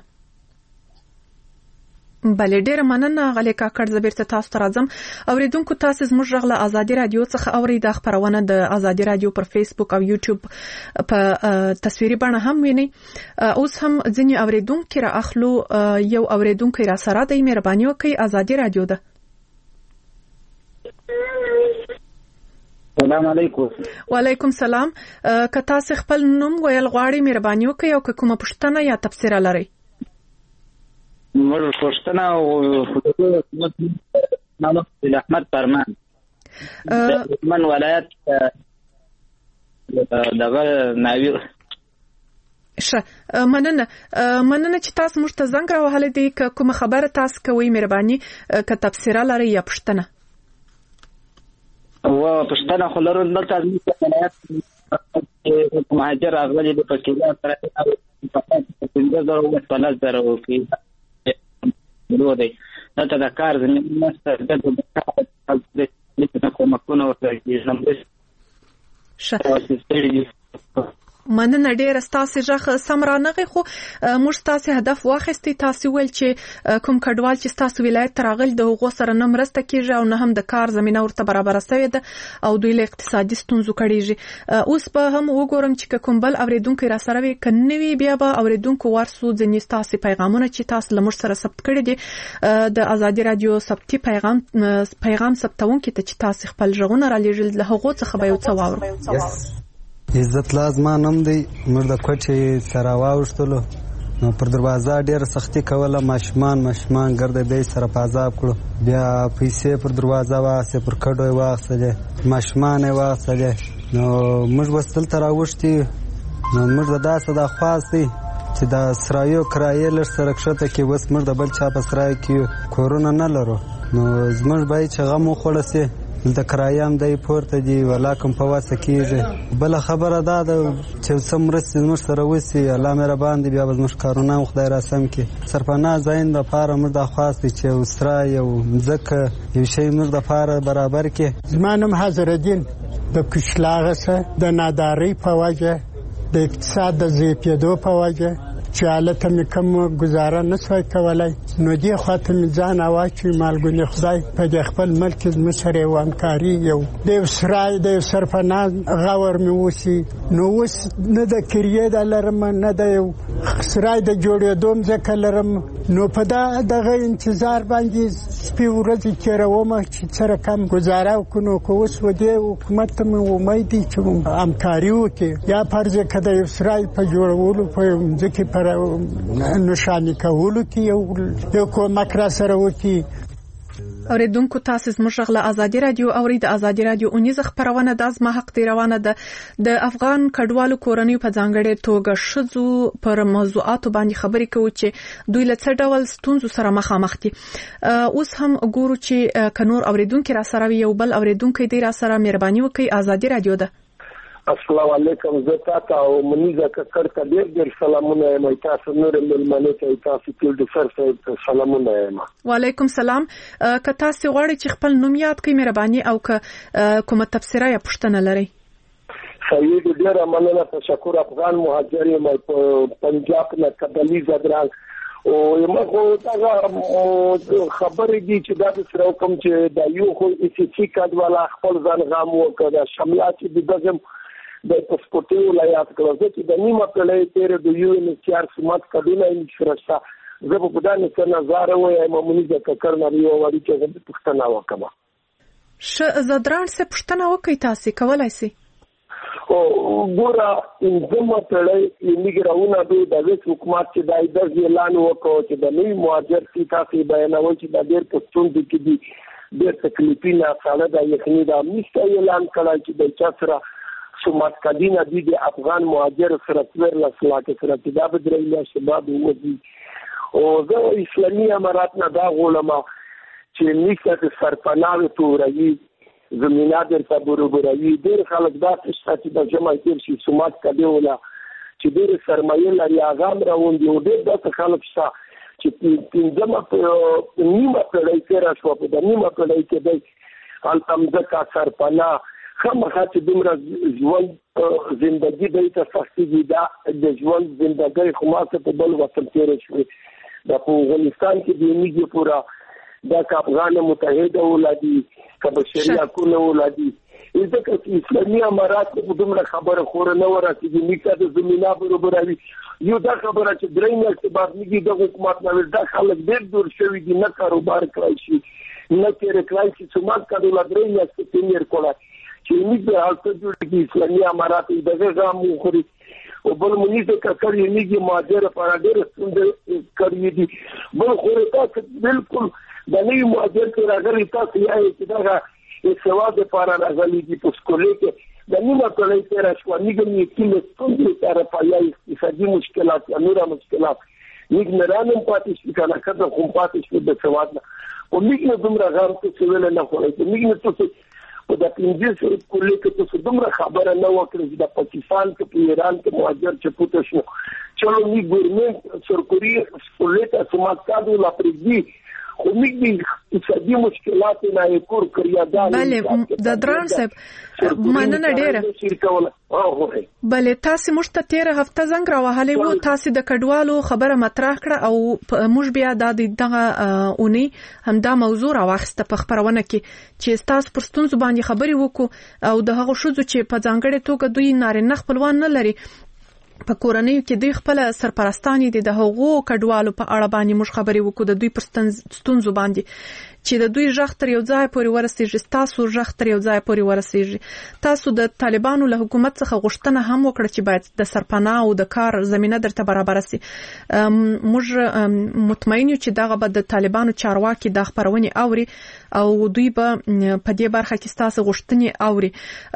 بله ډیره مننه غلی کاکړ زه بیرته تاسو ته راځم. اوریدونکو تاسو زموږ غږ له ازادي رادیو څخه اورئ دا خپرونه د ازادي رادیو پر فیسبوک او یوټیوب په تصویري بڼه هم وینئ. اوس هم ځینې اوریدونکي را اخلو. یو اوریدونکی را سره دی مهرباني وکړئ ازادي رادیو ده. السلام علیکم. وعلیکم السلام. که تاسو خپل نوم ویل غواړئ مهرباني وکړئ او که کومه پوښتنه یا تبصره لرئ. موږ پوښتنه او احمد فرمان من ولایت دغه ناوی. ښه مننه چې تاسو موږ ته زنګ راوهلی دی. که کومه خبره تاسو کوئ مهرباني که تبصره لرئ یا پوښتنه. و پښتنه خو لرو دلته د مهاجر راغلي د پکیلا سره په 15,000 کې نو دی دلته د کار زمینه نشته د کومکونه ورته کېږي. مننه ډیره ستاسو ژغ سم رانغی خو موږ ستاسو هدف واخیستی. تاسو ویل چې کوم کډوال چې ستاسو ولایت ته راغلي د هغو سره نه مرسته کیږي او نه هم د کار زمینه ورته برابره شوې ده او دوی له اقتصادي ستونزو کړيږي. اوس به هم وګورم چې کوم بل اوریدونکو را سره وي کنه وی بیا به اوریدونکو ورسو ځنې ستاسو پیغامونه چې تاسو لمر سره ثبت کړی دي د ازادي رادیو ثبتي پیغام ثبتونکو ته چې تاسو خپل ژغونه را لېږل له هغو څخه به یو څه واورو. عزت لازمان هم دی موږ د کوټې سره واوښتلو نو پر دروازه ډېره سختي کوله. ماشومان ګرده بیا سره په عذاب کړو. بیا پیسې پر دروازه واخیستې پر کډو یې واخیستلې ماشومان یې واخیستلې نو موږ بس دلته راوښتي نو موږ د داسې دا خواست دی چې د سرایو کرایې لږ سره کښته کړي. اوس موږ د بل چا په سرای کې کورونه نه لرو نو زموږ باید چې غم وخوړه سي د کرایه هم دی پورته دي ولا کوم په واسه کېږي. بله خبره دا ده چې څه مرستې زموږ سره وسي الله مهربان دی بیا به زموږ کارونه هم خدای راسم کړي. سرپناه ځایونو دپاره موږ دا خواست دی چې یو سرای یو مځکه یو شی موږ دپاره برابر کړي. زما نوم حضرالدین د کشلاغه څخه د نادارۍ په وجه د اقتصاد د ضعیفېدو په وجه چې هلته مې کوم ګزاره نه شوی کولی نو دې خواته مې ځان واچوي مالګونې خدای په دې خپل ملک کې زموږ سره یو همکاري یو د یو سرای د یو سرپناه غور مې وسي نو اوس نه د کریې د لرم نه د یو سرای د جوړېدو مځکه لرم نو په دغه انتظار باندې سپي ورځې تېروم چې څه رقم ګزاره وکړو نو که اوس و دې حکومت ته مې امید دی چې همکاري وکړي یا فرض یې که د یو سرای په جوړولو په یو مځکې په نشانی کولو کې یو کومک را سره وکړي. اوریدونکو تاسو زموږ غږ له ازادي رادیو اوري د ازادي رادیو اونیزه خبرونه د ازما حق دی روانه ده د افغان کډوالو کورنۍ په ځانګړي توګه شذو پر موضوعات باندې خبرې کوي چې دوی له څه ډول ستونزو سره مخامخ دي. اوس هم ګورو چې کنور اوریدونکو را سره یو بل اوریدونکو دی را سره مهرباني وکړئ. ازادي رادیو ده. السلام علیکم. زه تاسو او منیزه ککر ته ډېر سلامونه یم. تاسو نور ملمنه ته تاسو ټول د سره سلامونه یم. وعلیکم سلام. که تاسو غواړئ چې خپل نوم یاد کړئ مهرباني او که کومه تفسیره یا پوښتنه لرئ. صحیح ډېر مننه. تشکر. افغان مهاجر یم په پنجاب نه کډلی زدران او یمغه دا خبرې دي چې دا سره کوم چې د یو خو ایسي کډواله خپل ځان غام وکړه شملات د دغه د پاسپورټي ولایت کړو چې د نیمه پړې تیر د یو ان سی آر سمات کډونه یې شرستا زه په بدانه څه نظر وایم مونږه ککر نه یو وړي چې د پښتنه وکما زدران څه پښتنه وکي تاسو کولای شئ او ګورا انځمه پړې ایمیګراونه د حکومت چې دای د اعلان وکړو چې د نوی مهاجر کی تاسو بیانوي چې د ډېر پښتون دي کې د تکلیفینه ساده د یخنی د امنیستي اعلان کړی چې د چا سره سمات کدینه دي د افغان مهاجر سره تر لاسلاکه سره د بدرېلا شباب ودی او زه اسلامي امارات نه دا غولما چې نیکه سرپناه توري زمينه در تبربري ډېر خلک دا چې د جماعت شي سمات کډولا چې ډېر سرمایه لري اغام راوندي او ډېر د خلک چې پنځمه نیمه پړې کې راشو په د نیمه پړې کې د التمزه کا سرپناه خامخا چې دومره ژوند زندگی به ته سختي دا د ژوند زندگی خو ماته په بل وطن تیر شوی د افغانستان کې د میږي پورا د افغان متحده ولادي کبشریا کونه ولادي ځکه چې اسلامي امارات په دومره خبره خور نه ورته د میکا د زمينه برابري یو دا خبره چې درېنه چې بعد میږي د حکومت نه د خلک ډېر دور شوی دي نه کاروبار کوي شي نه تیر کوي چې څومره کډولا درېنه چې تیر کوله چې موږ د حالت جوړ اسلامي امارات دغه غام خوري او بل مونږ ته کړی نیږي ماجر پر ډېر ستونزې کړې دي بل خوري تاسو بالکل د نوی ماجر ته راغلي تاسو یې چې دا سوا د پارا راغلي دي په سکولې کې د نیمه پړې ته راځو نیږي چې ستونزې سره پایای اقتصادي مشکلات یا نور مشکلات نیږي نه رانم پاتې شي کنه کله کوم پاتې شي د سواد نه او نیږي دومره غار ته څه نه خوري نیږي تاسو په د پنځه کولې کې تاسو دومره خبره نه وکړئ چې د پاکستان کې په ایران کې مهاجر چې پوتو شو چلو می ګورنمنت سرکوري سپولټه سمات کادو لا پرېږدي خو موږ اقتصادي مشکلات نه یې کور کړیا دا بله د دران صاحب مننه ډېره بله تاسو موږ ته تیر هفته زنګ راوهلی وو تاسو د کډوالو خبره مطرح کړه او موږ بیا دغه اونۍ همدا موضوع راواخیسته په خبرونه کې چې تاسو پر ستونزو باندې خبرې وکړو او د هغو ښځو چې په ځانګړې توګه دوی نارینه خپلوان نه لري په کورنۍ کې دوی خپل سرپرستانی دي د هغو کډوالو په اړه باندې موږ خبرې وکړو د دوی پر ستونزو باندې چې د دوی ژغ تر یو ځای پورې ورسیږي تاسو ژغ تر یو ځای پورې ورسیږي تاسو د طالبانو له حکومت څخه غوښتنه هم وکړه چې باید د سرپناه او د کار زمينه درته برابر شي موږ مطمئن یو چې دغه به د طالبانو چارواکي د خبرونې اوري او دوی به په دې برخه کې تاسو غوښتنې اوري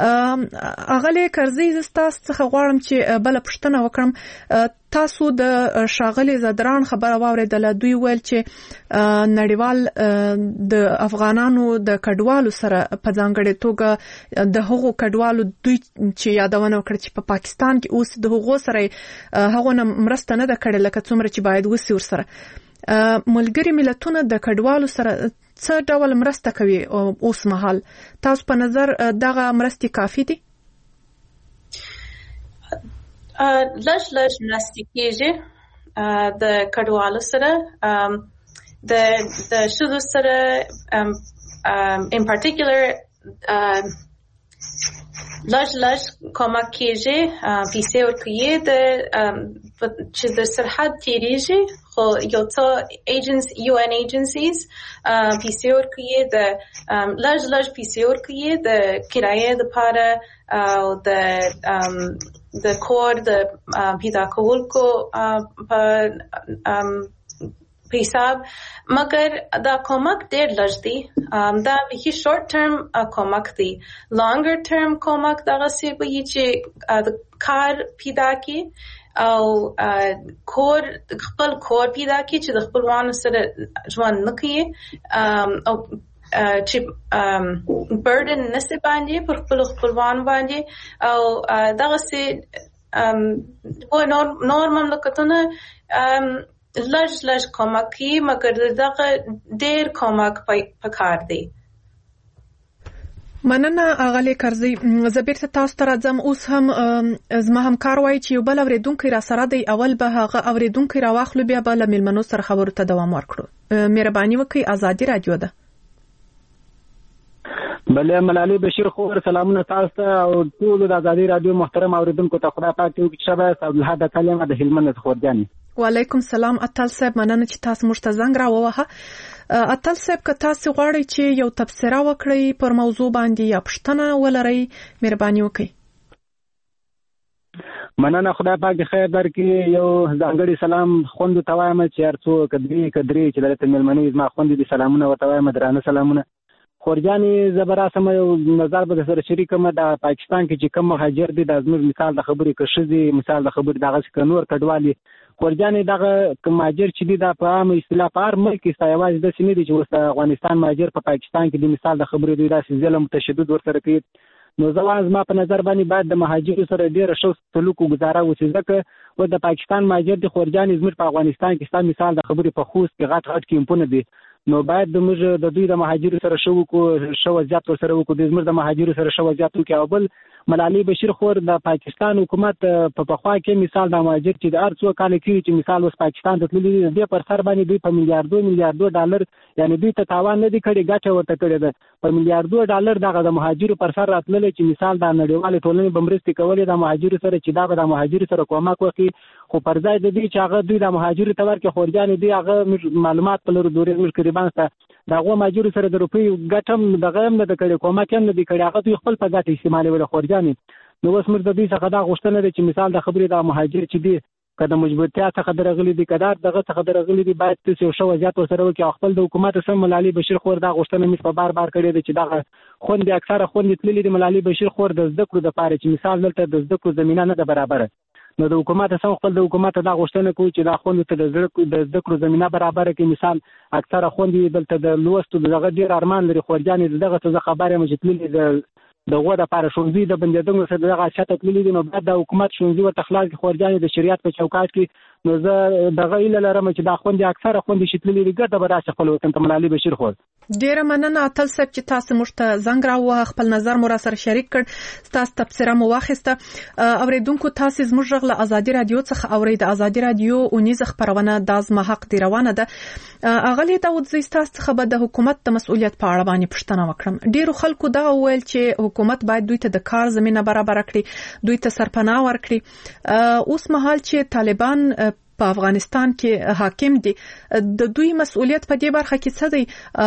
اغله کرزي تاسو څخه غواړم چې بل پښتنه وکړم تاسو د شاغلي زدران خبره واوریدل دوی ویل چې نړیوال د افغانانو د کډوالو سره په ځانګړې توګه د هغو کډوالو دوی چې یادونه وکړه چې په پاکستان کې اوس د هغو سره هغه مرسته نه ده کړې لکه څومره چې باید وسی ورسره ملګری ملتونه د کډوالو سره څه ډول مرسته کوي اوس مهال تاسو په نظر دغه مرستې کافي دي لږ مرستې کېږي د کډوالو سره د ښځو سره in particular لږ کومک کېږي پیسې ورکوي چې د سرحد تیریږي خو یو څه UN agencies پیسې ورکوي لږ پیسې ورکوي د کرایې لپاره او د کور د پیدا کولو په په حساب مګر دا کومک ډېر لږ دی دا هی شورت ټرم کومک دی لانګر ټرم کومک دغه څه به چې کار پیدا کی او خپل کور پیدا کی چې د خپلوانو سره ژوند نکړي او چې برډن نسي باندې پر خپل خپلوان باندې او دغه څه نور مملکتونه لږ کومک کوي مګر دغه ډېر کومک پکار دی. مننه اغلی کرزی. زه بیرته تاسو ته راځم. اوس هم زما همکار وایي چې یو بل اورېدونکی را سره دی. اول به هغه اورېدونکی راواخلو بیا به له میلمنو سره خبرو ته دوام ورکړو. مهرباني وکړئ. ازادي رادیو ده. بله ملالي بشیر خور سلامونه تاسو ته او ټول د ازادي رادیو محترم اوریدونکو ته خدای پاک دې وکړي. شبه عبدالحد کلمه د هلمند خورجاني. وعلیکم سلام اتل صاحب. مننه چې تاسو موږ ته زنګ راووهه. اتل صاحب که تاسو غواړئ چې یو تبصره وکړئ پر موضوع باندې یا پوښتنه ولرئ مهرباني وکړئ. مننه خدای پاک دې خیر درکړي. یو ځانګړي سلام خوندو ته وایم چې هر څو کدرې چې دلته مېلمنې زما خوندې دي سلامونه ورته وایم درانه سلامونه. خورجاني زبراسم یو نظر به سره شریکم د پاکستان کې چې کوم مهاجر دي د زموږ مثال د خبرې کښې مثال د خبرې دغه څه نور کډوالي خورجاني دغه مهاجر چې دي د په عام اصطلاح په هر ملک کې یوازې داسې نه دي چې اوس افغانستان مهاجر په پاکستان کې د مثال د خبرې دوی داسې ظلم تشدد ورسره کوي. نو زما په نظر باندې باید د مهاجرو سره ډېره ښه سلوک وګزاره وشي ځکه و د پاکستان مهاجر د خورجاني زموږ په افغانستان کې ستا مثال د خبرې په خوست کې غټ کیمپونه دي. نو باید موږ د دوی د مهاجرو سره شو وضعیت ورسره وکړو د زموږ د مهاجرو سره شو وضعیت وکړو. او بل ملالي بشیر خور د پاکستان حکومت په پخوا کې مثال د مهاجر چې د هر څو کال کې چې مثال اوس پاکستان ته تللي دي پر سر باندې دوی په میلیارډو ډالر یعنی دوی ته تاوان نه دي کړی ګټه ورته کړې ده په میلیارډو ډالر دغه د مهاجرو پر سر راتللی چې مثال د نړیوالې ټولنې به مرستې کولې د مهاجرو سره چې دا به د مهاجرو سره کومک وکړي خو پر ځای د دې چې هغه دوی د مهاجرو ته ورکړي خورجانې دوی هغه معلومات په لرو دورې موږ قریبان سته د هغو مهاجرو سره د روپۍ ګټه هم دغه هم نه ده کړې کومک هم نه دي کړی هغه دوی خپل په ګټه استعمالوله خورجانې. نو اوس موږ د دوی څخه دا غوښتنه ده چې مثال د خبرې د مهاجر چې دي که د مجبورتیا څخه درغلي دي که دغه څخه درغلي دي باید تاسو یو ښه وضعیت ورسره وکړي او خپل د حکومت سم ملالي بشیر خور دا غوښتنه موږ په بار کړې ده چې دغه خوندې اکثره خوندې تللي دي ملالي بشیر خور د زده کړو دپاره چې مثال دلته د زده کړو زمینه نه ده برابره. نو د حکومت سم خپل د حکومت دا غوښتنه کوي چې دا خوندې ته د زده کړو زمینه برابره کړي. مثال اکثره خوندې دلته د لوستو دغه ډېر ارمان لري خورجانې دغه څه زه خبر یم چې تللي دغه د لپاره ښوونځي د بندېدو سره دغه شاته تللي دي. نو باید د حکومت ښوونځي ورته خلاص کړي خورجانې د شریعت په چوکاټ کې. نو زه دغه هیله لرم چې دا خوندې اکثره خوندې چې تللي دي ګټه به راشي خپل وطن ته. ملالي بشیر خور ډېره مننه اتل صاحب چې تاسو موږ ته زنګ راووهه خپل نظر مو راسره شریک کړ ستاسو تبصره مو واخیسته. اوریدونکو تاسو زموږ غږ له ازادي رادیو څخه اورئ. د ازادي رادیو اونیزه خبرونه د زما حق دی روانه ده. اغلی داود زی تاسو څخه به د حکومت د مسؤلیت په اړه باندې پوښتنه وکړم. ډیرو خلکو دا ویل چې حکومت باید دوی ته د کار زمينه برابر کړي دوی ته سرپناه ورکړي. اوس مهال چې طالبان په افغانستان کې حاکم دي د دوی مسؤلیت په دې برخه کې څه دی؟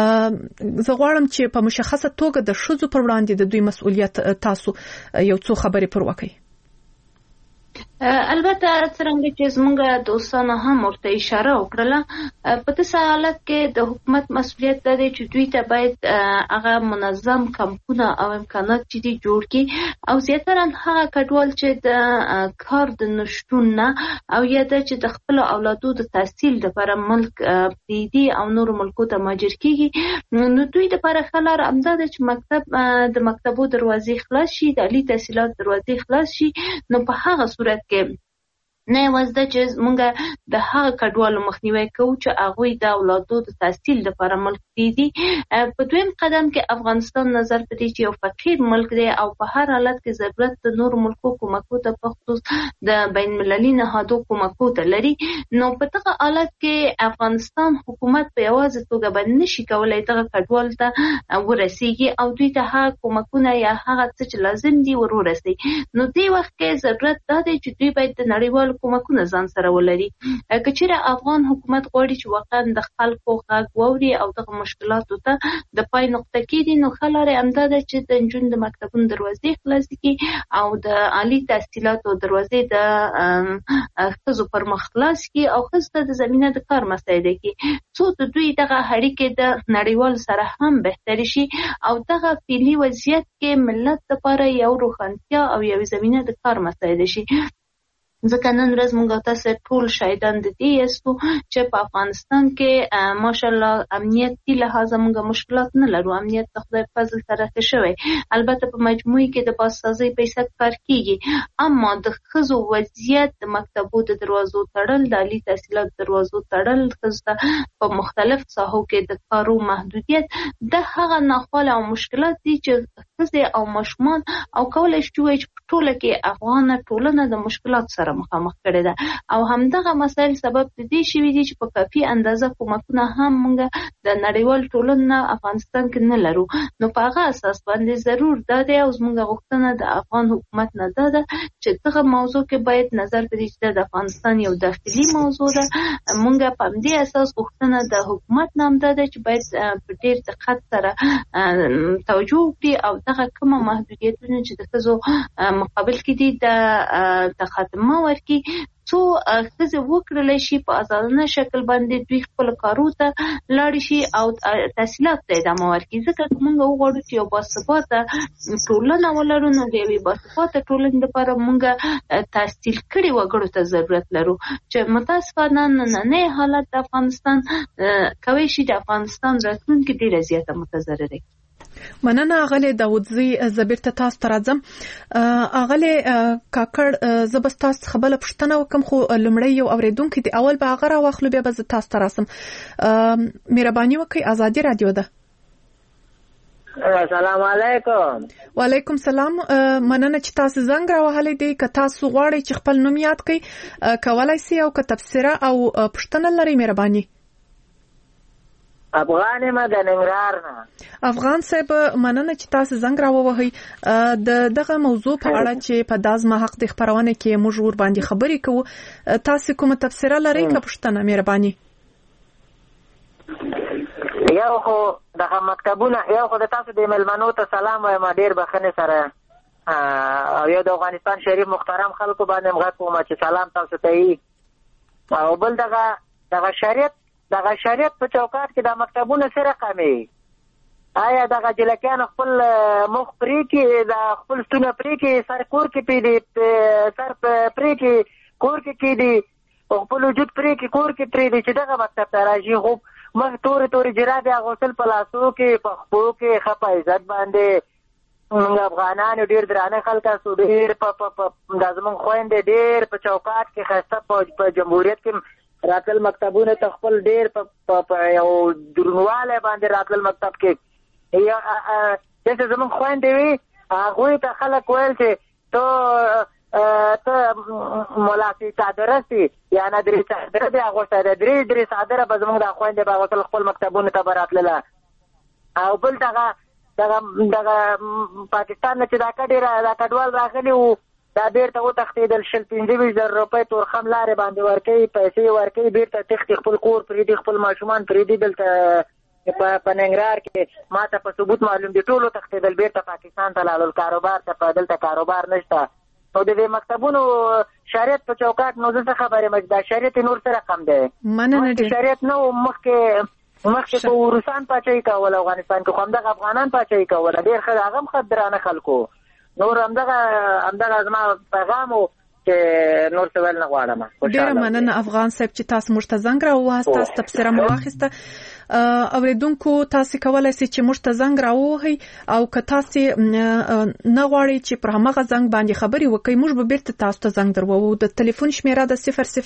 زه غواړم چې په مشخصه توګه د ښځو پر وړاندې د دوی مسؤلیت تاسو یو څو خبرې پر وکړئ. البته څنګه چې زموږ دوستانو هم ورته اشاره وکړه په دې حالت کې د حکومت مسؤلیت دی چې دوی ته باید هغه منظم کمپونه او امکانات چې دي جوړ کړي او زیاتره هغه کډوال چې د کار د نشټون نه او یا چې د خپل اولادو د تحصیل لپاره ملک پریدي او نور ملکو ته مهاجر کیږي نو دوی لپاره خلار امداد چې د مکتبو دروازې خلاص شي د عالی تحصیلات دروازې خلاص شي. نو په هغه صورت کې نه یوازې چې موږ د هغه کډوالو مخنیوي کوو چې هغوی د اولادو د تحصیل لپاره ملک دي. په دویم قدم کې افغانستان نظر پدې چې یو فقیر ملک دی او په هر حالت کې ضرورت د نور ملکو کومکو ته په خصوص د بین المللي نهادو کومکو ته لري. نو په دغه حالت کې افغانستان حکومت په یوازې توګه باندې نشي کولای دغه کډوال ته ورسیږي او دوی ته هغه کومکونه یا هغه څه چې لازم دي ورسي. نو دې وخت کې ضرورت دا دی چې دوی باید د نړیوالو خپل کومکونه ځان سره ولري. که چیرې افغان حکومت غواړي چې واقعا د خلکو غږ واوري او دغه مشکلاتو ته د پای نقطه کېږدي، نو ښه لاره همدا ده چې د نجونو د مکتبونو دروازې خلاصې کړي او د عالي تحصیلاتو دروازې د ښځو پر مخ خلاص کړي او ښځو ته د زمینه د کار مساعده کړي، څو د دوی دغه اړیکې د نړیوالو سره هم بهترې شي او دغه فعلي وضعیت کې ملت لپاره یو روښانتیا او یو زمینه د کار مساعده شي. ځکه نن ورځ موږ تاسو ټول شاهدان د دې یاستو چې په افغانستان کې ماشاءالله امنیتي لحاظه موږ مشکلات نه لرو، امنیت د خدای فضل سره ښه شوی. البته په مجموعي کې د بازسازۍ په حساب کار کیږي، اما د ښځو وضعیت، د مکتبو د دروازو تړل، د عالي تحصیلاتو دروازو تړل، ښځو ته په مختلف ساحو کې د کارو محدودیت، د هغه ناخواله او مشکلات دي چې ښځې او ماشومان او کولای شو چې په ټوله کې افغانه ټولنه د مشکلات سره مخامخ کړي ده او همدغه مسایل سبب د دې شوي دي چې په کافي اندازه کومکونه هم موږ د نړیوال ټولنه افغانستان کې نه لرو. نو په هغه اساس باندې ضرور دا دی او زموږ غوښتنه د افغان حکومت نه ده چې دغه موضوع کې باید نظر بدی چې د افغانستان یو داخلي موضوع ده. موږ په همدې اساس غوښتنه د حکومت نه هم ده چې باید په ډېر دقت سره توجه وکړي او دغه کومه محدودیتونه چې د ښځو مقابل کې دي د خاتمه ورکړي، څو ښځې وکړلی شي په ازادانه شکل باندې دوی خپل کارو ته لاړ شي او تحصیلات ته ادامه ورکړي. ځکه موږ وغواړو چې یو باثباته ټولنه ولرو، نو د یوې باثباته ټولنې لپاره موږ تحصیل کړي وګړو ته ضرورت لرو چې متاسفانه نننی حالت د افغانستان کولی شي د افغانستان راتلونکې ډېره زیاته متضرره کړي. مننه اغلی داودزی، زه بیرته تاسو ته راځم. اغلی کاکړ، زه به تاسو څخه بله پوښتنه وکړم، خو لومړی یو اورېدونکی دی، اول به هغه راواخلو، بیا به زه تاسو ته راسم. مهرباني وکړئ، ازادي رادیو ده. السلام علیکم. وعلیکم سلام. مننه چې تاسو زنګ راوهلی دی. که تاسو غواړئ چې خپل نوم یاد کړئ کولای سئ، او که تبصره او پوښتنه لرئ مهرباني. افغان ما د ننګرهار نه. افغان صاحب، مننه چې تاسو زنګ راووهئ. د دغه موضوع په اړه چې په دازما حق د خبرونه کې موږ ور باندې خبرې کوو، تاسو کومه تبصره لرئ که پوښتنه مهرباني؟ یو خو دغه مکتبونه، یو خو د تاسو د ملمنو ته سلام وایم ډېر بخښنې سره، او یو د افغانستان شریف محترم خلکو باندې غږ کوم چې سلام تاسو ته یې، او بل دغه شریعت په چوکاټ کې د مکتبونو څه رقم یې؟ آیا دغه جلکیان خپل مخ پرې کې، د خپل ستونه پرې کې، سر کور کې پرې سر پرې کې کور کې کېدي، خپل وجود پرې کې کور کې پرې دی چې دغه مکتب ته راشي. خو مخ تورې جرابې اغوستل په لاسو کې، په خپو کې ښه په عزت باندې. موږ افغانانو ډېر درانه خلک اسو، ډېر دا زموږ خویندې ډېر په چوکاټ کې ښایسته په جمهوریت کې راتل مکتبونه ته خپل ډېر په یو درنوالی باندې راتلل مکتب کې. دلته زموږ خویندې وي، هغوی ته خلک ویل چې ته ملاسي څادره سي یا نه درې څادره دې اغوستی ده، درې څادره به زموږ دا خویندې به اغوستل، خپل مکتبونو ته به راتلله. او بل دغه پاکستان نه چې دا کډوال راغلي وو، دا بیرته وتښتېدل، 25,000 روپۍ تورخم لارې باندې ورکوي، پیسې ورکوي، بیرته تښتي، خپل کور پرېږدي، خپل ماشومان پرېږدي. دلته په ننګرهار کې ما ته په ثبوت معلوم دي، ټول وتښتېدل، بیرته پاکستان ته لاړل، کاروبار ته. دلته کاروبار نشته. او د دې مکتبونو شریعت په چوکاټ، نو زه څه خبرې یم چې دا شریعت نور څه رقم دی؟ مخکې شریعت نه و، مخکې په روسان پاچاهي کوله افغانستان کې، خو همدغه افغانان پاچاهي کوله، ډېر ښه، هغه هم ښه درانه خلکو. نور همدغه زما پیغام و چې نور څه ویل نه غواړم. ډېره مننه افغان صاحب چې تاسو موږ ته زنګ راووهاست، تاسو تبصره مو واخیسته. اوریدونکو، تاسو کولی سئ چې موږ ته زنګ راووهئ، او که تاسو نه غواړئ چې پر همغه زنګ باندې خبرې وکړئ، موږ به بیرته تاسو ته زنګ درووو. د تلیفون شمیره د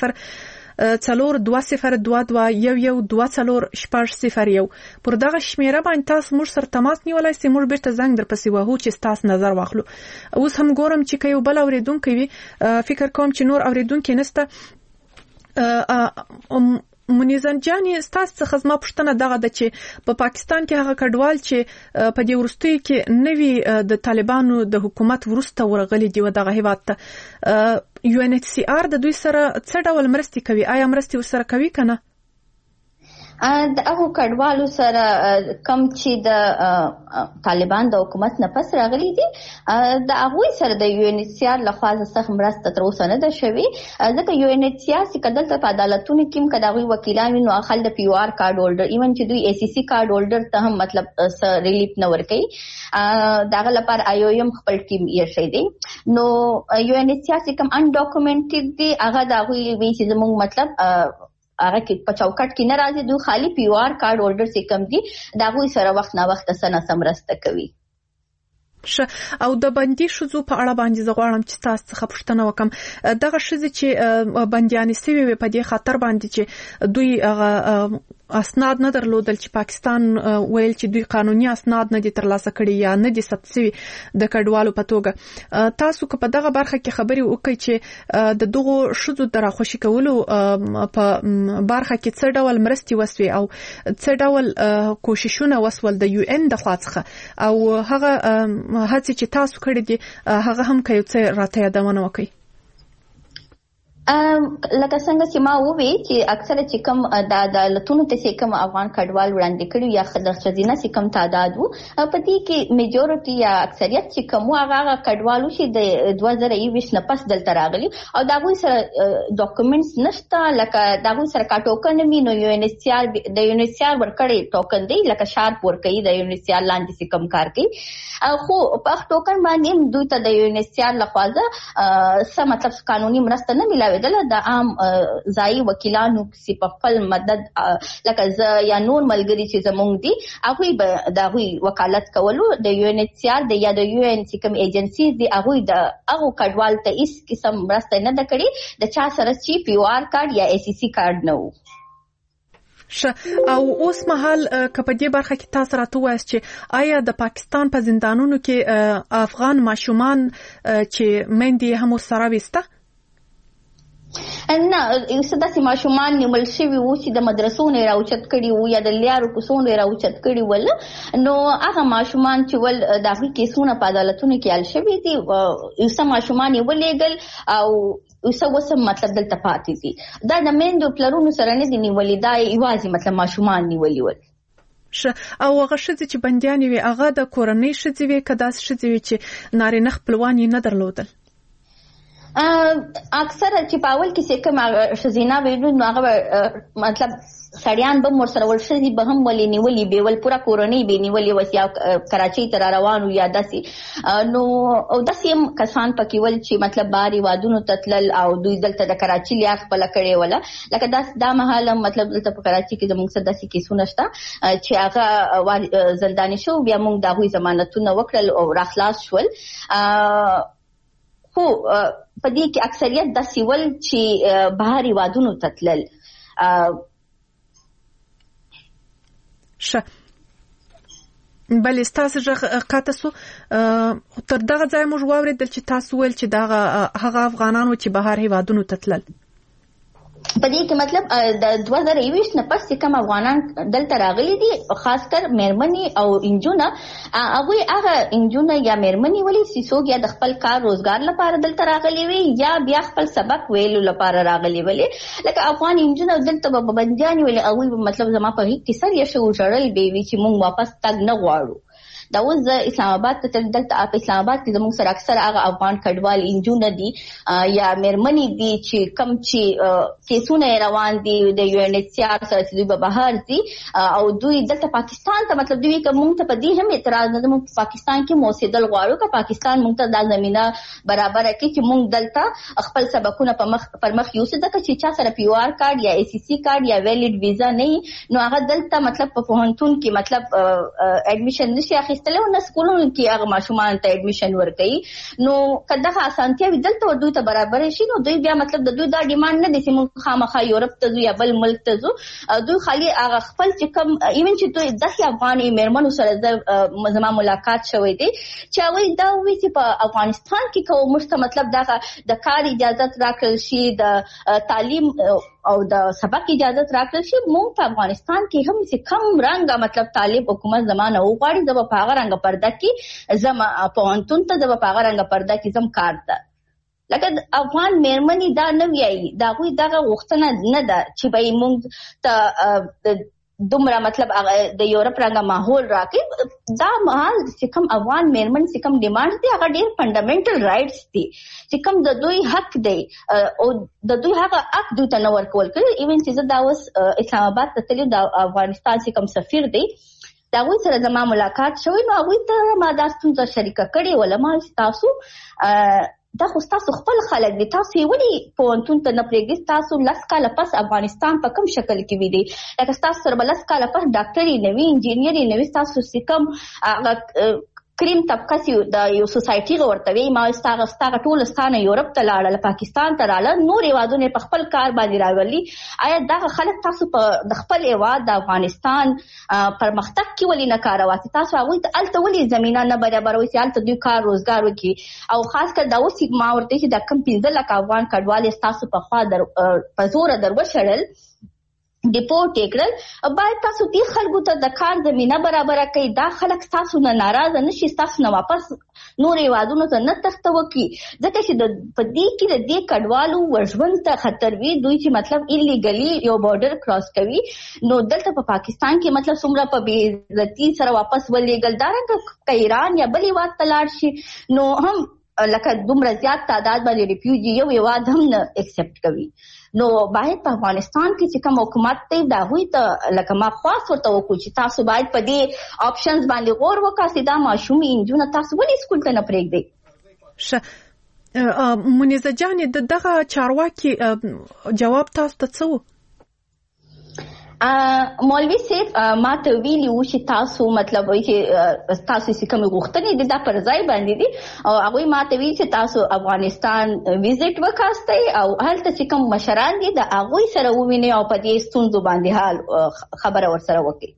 0020221124 پر دغه شمیره باندې تاسو موږ سره تماس نیولای سئ، موږ بیرته زنګ درپسې وهو چې تاسو نظر واخلو. اوس هم ګورم چې که یو بل اوریدونکی وي، فکر کوم چې نور اوریدونکي نشته. منیزن جاني ستاسو څخه زما پوښتنه دغه ده چې په پاکستان کې هغه کډوال چې په دې وروستیو کې نوي د طالبانو د حکومت وروسته ورغلي دي دغه هیواد ته UNHCR د دوی سره څه ډول مرستې کوي؟ آیا مرستې ورسره کوي کنه؟ د هغو کډوالو سره کم چې د طالبان د حکومت نه پس راغلي دي د هغوی سره د UNHCR لخوا سخت مرسته تر اوسه نه ده شوې، ځکه UNHCR چې دلته په عدالتونو کې هم که د هغوی وکیلان وي نو هغه د PUR کارډ هولډر ایون چې دوی ACC کارډ هولډر ته هم مطلب ریلیف نه ورکوي، د هغه لپاره IOM خپل ټیم یې شوی دی. نو UNHCR چې کوم انډاکومنټډ دي هغه د هغوی وی چې زموږ مطلب هغه کې په چوکاټ کې نه راځي، دوی خالی PUR کارډ هولډر چې کم دي دا هغوی سره وخت نه وخت سره مرسته کوي. او د بندي ښځو په اړه باندې زه غواړم چې تاسو څخه پوښتنه وکم. دغه ښځې چې بندیانې سوي وي په دې خاطر باندې چې دوی اسناد نه درلودل چې پاکستان ویل چې دوی قانوني اسناد نه دي ترلاسه کړي یا نه دي ثبت شوي د کډوالو په توګه، تاسو که په دغه برخه کې خبرې وکړئ چې د دغو ښځو د راخوشي کولو په برخه کې څه ډول مرستې وسوي او څه ډول کوششونه وسول د UN د خوا څخه، او هغه هڅې چې تاسو کړې دي هغه هم که یو څه راته یادونه وکړئ. لکه څنګه چې ما ووی چې اکثره چې کوم د عدالتونو ته چې کوم افغان کډوال وړاندې کړي یا د ښځینه چې کوم تعداد وو په دې کې میجورټي یا اکثریت چې کوم هغه کډوالو چې د 2021 نه پس دلته راغلي او دا غوي سره ډاکومېنټس نشته، لکه دا غوي سره کا ټوکن نه نو UNHCR د UNHCR ورکړي ټوکن دی لکه شارپ ورکړي د UNHCR لاندې چې کوم کار کوي، خو په ټوکن باندې دوی ته د UNHCR لخوا څه مطلب قانوني مرسته نه ملاوي د عام ځای وکیلانو چې په خپل مدد لکه ز یا نور ملګری چې زمونږ دي هغوی به د هغوی وکالت کولو د UNHCR د یا د UN چې کوم ایجنسی دي هغوی د هغو کډوال ته هیڅ قسم مرسته نه ده کړې د چا سره چې PUR کارډ یا ACC کارډ نه وو. او اوس مهال که په دې برخه کې تاسو راته وایاست چې آیا د پاکستان په زندانونو کې افغان ماشومان چې مندي هم سره وسته؟ نه یوڅه داسې ماشومان نیول شوي وو چې د مدرسو نه راوچت کړي وو یا د لیارو کوڅو نه راوچت کړي ول، نو هغه ماشومان چې ول د هغوی کیسونه په عدالتونو کې حل شوي دي، یوڅه ماشومان یې ولیږل او یوڅه اوس مطلب دلته پاتې دي. دا د میندو پلرونو سره نه دي نیولي، دا یوازې مطلب ماشومان نیولي ول. او هغه ښځې چې بندیانې وي هغه د کورنۍ ښځې وي که داسې ښځې وي چې نارینه خپلوان یې نه درلودل؟ اکثره چې په اول کې چې کوم ښځینه وي نو هغه مطلب سړیان به ورسره ورشي به هم ولې نیولي به ول پورا کورنۍ به نیولي وس یا کراچۍ ته روانو یا داسې، نو او داسې کسان پکې ول چې مطلب باري وادونو تتلل او دوی دلته د کراچۍ لیا خپل کړي ولا لکه دا مهاله مطلب دلته په کراچۍ کې زموږ سره داسې کیسونه شته چې هغه زنداني شو بیا موږ د هغوی ضمانتونه وکړل او راخلاص شول. خو په دې کې اکثریت داسې ول چې بهر هیوادونو ته تلل. بلې ستاسو غږ قطع سو، تر دغه ځای موږ واورېدل چې تاسو ویل چې هغه افغانانو چې بهر هیوادونو ته تلل، په دې کې مطلب د 2021 نه پس چې کوم افغانان دلته راغلي دي خاص کر مېرمنې او انجونه، هغه انجونه یا مېرمنې ولې چې څوک یا د خپل کار روزګار لپاره دلته راغلي وي یا بیا خپل سبق ویلو لپاره راغلي وي، لکه افغان انجونه دلته به بندیان وي هغوی مطلب زما په هیڅ کې سر یې شو ژړل به وي چې موږ واپس تګ نه غواړو. دا اوس د اسلام آباد ته دلته په اسلام آباد کې زموږ سره اکثر هغه افغان کډوال انجونه دي یا مېرمنې دي چې کم چې کیسونه روان دي د UNHCR سره چې دوی به بهر دي او دوی دلته پاکستان ته مطلب دوی که موږ ته په دې هم اعتراض نه زموږ پاکستان کې موسیدل غواړو که پاکستان موږ ته دا زمینه برابر کړي چې موږ دلته خپل سبقونه پر مخ یوسو، ځکه چې چا سره PUR کارډ یا ACC کارډ یا ویلیډ ویزا نه نو هغه دلته مطلب په پوهنتون کې مطلب اډمیشن نشي اخیستلی او نه سکولونو کې هغه ماشومان ته اډمیشن ورکوي. نو که دغه اسانتیاوې دلته دوی ته برابر شي نو دوی بیا مطلب د دوی دا ډیمانډ نه دی چې موږ خامخا یورپ ته ځو یا بل ملک ته ځو، دوی خالي هغه خپل چې کوم ایون چې دوی داسې افغاني مېرمنو سره زما ملاقات شوی دی چې هغوی دا وایي چې په افغانستان کې که موږ ته مطلب دغه د کار اجازت راکړل شي، د تعلیم او د سبق اجازه راکړل شي موږ په افغانستان کې هم چې کم رنګه مطلب طالب حکومت زمانه وغواړي د په هغه رنګ پرده کې زما په انتون ته د په هغه رنګ پرده کې زم کار ده لکه افغان میرمنې دا نه ویایي دا غوي دغه غوښتنه نه ده چې به موږ ته دومره مطلب د یورپ رنګه ماحول راکړي دا مهال چې کوم افغان میرمن چې کوم ډیمانډ دي هغه ډېر فنډامنټل رائټس دي چې کوم د دوی حق دی او د دوی هغه حق دوی ته نه ورکول کېږي ایون چې زه دا اوس اسلام آباد ته تللی د افغانستان چې کوم سفیر دی دا هغوی سره زما ملاقات شوی نو هغوی ته ما دا ستونزه شریکه کړې وله ما تاسو دا خو ستاسو خپل خلک دي تاسو یې ولې پوهنتون ته نه پرېږدئ ستاسو 10 کاله پس افغانستان په کوم شکل کې وي دی لکه ستاسو سره به 10 کاله پس ډاکټر یې نه وي انجینیر یې نه وي ستاسو چې کوم کریم طبقه چې د یو سوسایټي ورته وي ما ستاسو ټول ستانه یورپ ته لاړل پاکستان ته راړل نور هیوادونه په خپل کار باندې راولي آیا دا خلک تاسو په د خپل هیواد د افغانستان پرمختګ کې ولې نه کاروي تاسو هغوی ته الته ولې زمینه نه برابروي چې الته دوی کار روزګار وکړي او خاص کر دا اوس ما ورته چې د کم 15 لک افغان کډوال تاسو په خوا په زور دروشړل ډیپورټ کړل باید تاسو دې خلکو ته د کار زمینه برابر کړئ دا خلک تاسو نه ناراضه نشي تاسو نه واپس نور هیوادونو ته نه تخته وکړي ځکه چې په دې کې د دې کډوالو ورژوند ته خطر وي دوی چې مطلب ایلیګلی یو بارډر کراس کوي نو دلته په پاکستان کې مطلب څومره په بې عزتي سره واپس ولېږل دا رنګه ایران یا بل هیواد ته لاړ شي نو هم لکه دومره زیات تعداد باندې ریفیوجي یو هیواد هم نه اکسپټ کوي نو باید په افغانستان کې چې کوم حکومت دی دا هوی ته لکه ما خاص ورته وکړو چې تاسو باید په دې آپشنز باندې غور وکړئ دا ماشومې انجونه تاسو ولې سکول ته نه پرېږدئ منیزه جانې دغه چارواکي جواب تاسو ته څه و مولوی صاحب ما ته ویلي و چې تاسو مطلب چې تاسو چې کوم غوښتنې دي دا پر ځای باندې دي او هغوی ما ته ویلي چې تاسو افغانستان ویزټ وکاستئ او هلته چې کوم مشران دي د هغوی سره ووینئ او په دې ستونزو باندې حال خبره ورسره وکړئ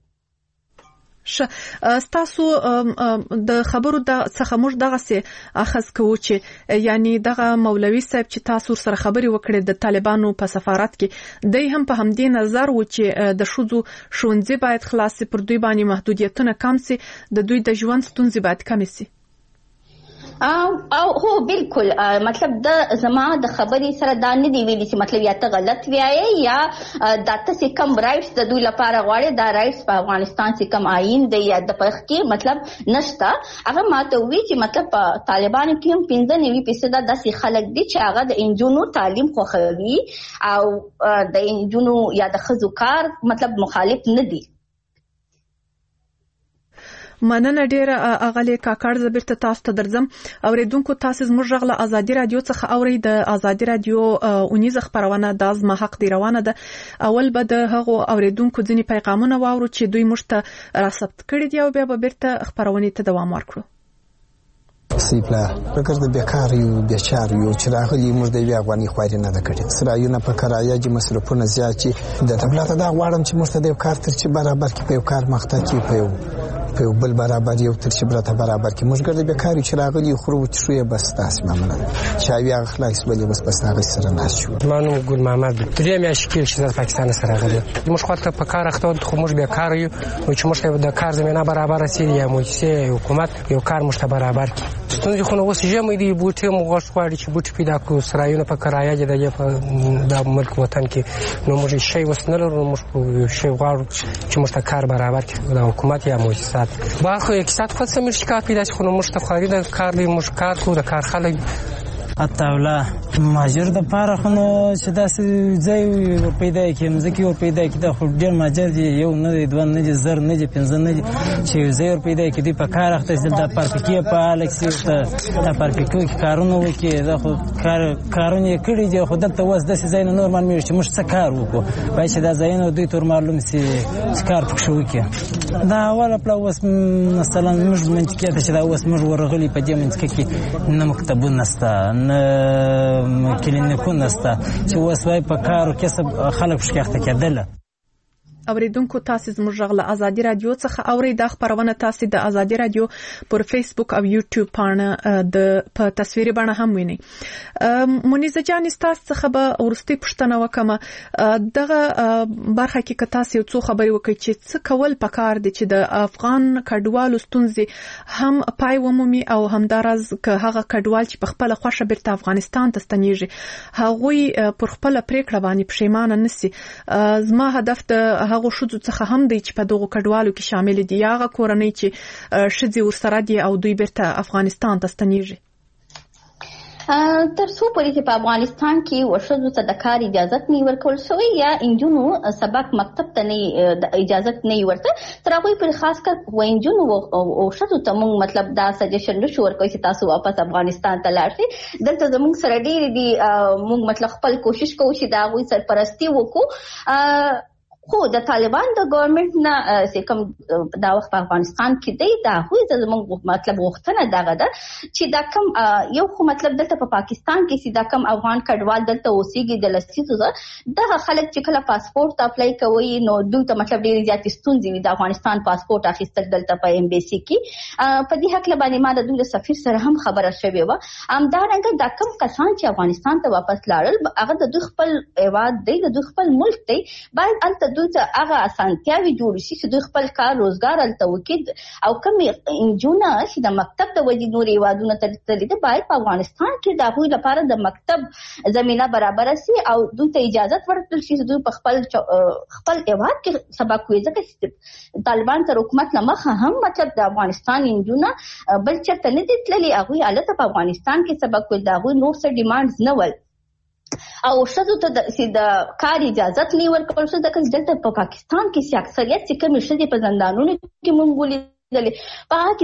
ستاسو د خبرو د څخه موږ دغه څه اخذ کوو چې یعنی دغه مولوی صاحب چې تاسو سره خبري وکړې د طالبانو په سفارت کې دوی هم په همدې نظر و چې د شوزو شونځي باید خلاص پر دوی باندې محدودیتونه کم سي د دوی د ژوند ستونزې باید کم سي او هو بالکل مطلب د زما د خبرې سره دا نه دی ویلي چې مطلب یا ته غلط وایې یا دا ته کم رائټس د دوی لپاره غواړي دا رائټس په افغانستان کې کم آئین دی یا د پخ کې مطلب نشته هغه ماته وی چې مطلب په طالبانو کې هم 95% داسې خلک دي چې هغه د انجونو تعلیم خوښوي او د انجونو یا د ښځو کار مطلب مخالف نه دي مننه ډیره اغلی کاکړ زبرته تاسو ته درځم اوریدونکو تاسو زموږ غږ له ازادي رادیو څخه اوري د ازادي رادیو اونیزه خبرونه د ازما حق دی روانه ده اول به د هغو اوریدونکو ځینی پیغامونه واورو چې دوی مشته را ثبت کړي دي او بیا به بیرته خبرونه ته دوام ورکړو سیپلا فکر د بیکار یو بیچار یو چې راغلی موږ د افغاني خواري نه کړي سرایونه په کرایه چې مصرفونه زیات چې د دولت دا غواړم چې موږ د کار تر چې برابر کې په کار مخته کې په په بل برابر یو تر چې برته برابر کې موږ ګرځي بیکاری چې راغلی خو شوې بس تاسو معاملې چې بیا خلاص ولې بس هغه سره ناشو مانو ګل محمد درې میاشتې کې چې د پاکستان سره راغلی موږ خاطر په کار اخته خو موږ بیکار یو چې موږ د کار زمينه برابر سي یا موږ حکومت یو کار موږ برابر کی ستونزې خو نو اوس ژمې دی بوټي موږ غواړي چې بوټي پیدا کو سرایونه په کرایه د ملک وطن کې نو موږ شی وسنل موږ شی غواړو چې موږ کار برابر کړو د حکومت یا مؤسسات باخو اقتصاد خو سم شکایت پیدا شي خو موږ ته خاري د کار دی موږ کار کوو د کار خلک اتاولا ماجر د پاره خو چې داسې ځای پیدا کړي مزکی ور پیدا کړي د خو ډیر ماجر دی یو نه دی دوه نه دی زر نه دی پنځه نه دی چې ځای ور پیدا کړي په کار اخته د پارکې په الکسي ته د پارکې کې کارونه وکړي د خو کارونه کړي دي خو دلته وس د ځای نه نورمال مې چې موږ څه کار وکړو باید چې دا ځای نه دوی تور معلوم سي چې کار پکښ وکړي دا اوله پلا وس مثلا موږ منطقه ته چې دا وس موږ ورغلي په دې منطقه کې نه مکتبونه نسته کلینیکونه نسته چې وسوي په کار او کسب خلک شکایت کېدل اوریدونکو تاسو زموږ غږ له ازادي رادیو څخه اورئ. دا خبرونه تاسو د ازادي رادیو پر فیسبوک او یوټیوب باندې په تصویري بڼه هم وینئ. مونیزه جان تاسو څخه به ورستي پوښتنه وکم دغه برخه کې که تاسو یو څو خبرې وکړئ چې څه کول پکار دي چې د افغان کډوالو ستونزې هم پای ومومي او همدارز که هغه کډوال چې په خپل خوښه بیرته افغانستان ته ستنیږي هغوی پر خپل پریکړه باندې پښیمانه نشي. زما هدف د هغه شوزو څخه هم دی چې په دغه کډوالو کې شامل دي یا هغه کورنۍ چې شذي ورسره دي او دوی بیرته افغانستان ته ستنیږي. تر څو پورې چې په افغانستان کې ورشدو ته د کار اجازه نه ورکول شوی یا انجونو سبق مکتب ته نه اجازه نه ورته تر هغه پر خاص کر وینجونو او شدو ته موږ مطلب دا سجیشن نشو ورکوي چې تاسو واپس افغانستان ته لاړ شئ. دلته زموږ سره ډېر دي موږ مطلب خپل کوشش کوو چې دا غوي سرپرستی وکړو. خو د طالبان د ګورنمنت نه چې کوم دا وخت په افغانستان کې دی دا خو زموږ مطلب غوښتنه دغه ده چې دا کوم یو خو مطلب دلته په پاکستان کې چې دا کوم افغان کډوال دلته اوسېږي د لسیزو دغه خلک چې کله پاسپورت اپلای کوي نو دوی ته مطلب ډېرې زیاتې ستونزې وي د افغانستان پاسپورت اخیستل دلته په ایمبیسي کې. په دې حق باندې ما د دوی د سفیر سره هم خبره شوې وه. همدارنګه دا کوم کسان چې افغانستان ته واپس لاړل هغه د دوی خپل هیواد دی د دوی خپل ملک دی باید هلته دوی ته هغه اسانتیاوې جوړ شي چې دوی خپل کار روزګار هلته وکړي او کوم انجونه چې د مکتب د وجې نورې هیوادونو ته تللي دي باید په افغانستان کې د هغوی لپاره د مکتب زمینه برابره سي او دوی ته اجازه ورکړل شي چې دوی په خپل هیواد کې سبق وکړي. ځکه چې طالبان تر حکومت نه مخه هم مطلب د افغانستان انجونه بل چېرته نه دي تللي هغوی هلته په افغانستان کې سبق وکړي. د هغوی نور څه ډیمانډز نه ول او شذو ته د کار اجازه نه ورکول شو. ځکه دلته په پاکستان کې چې اکثریت چې کوم شذي په زندانونو کې مونږ ولیدل په هغه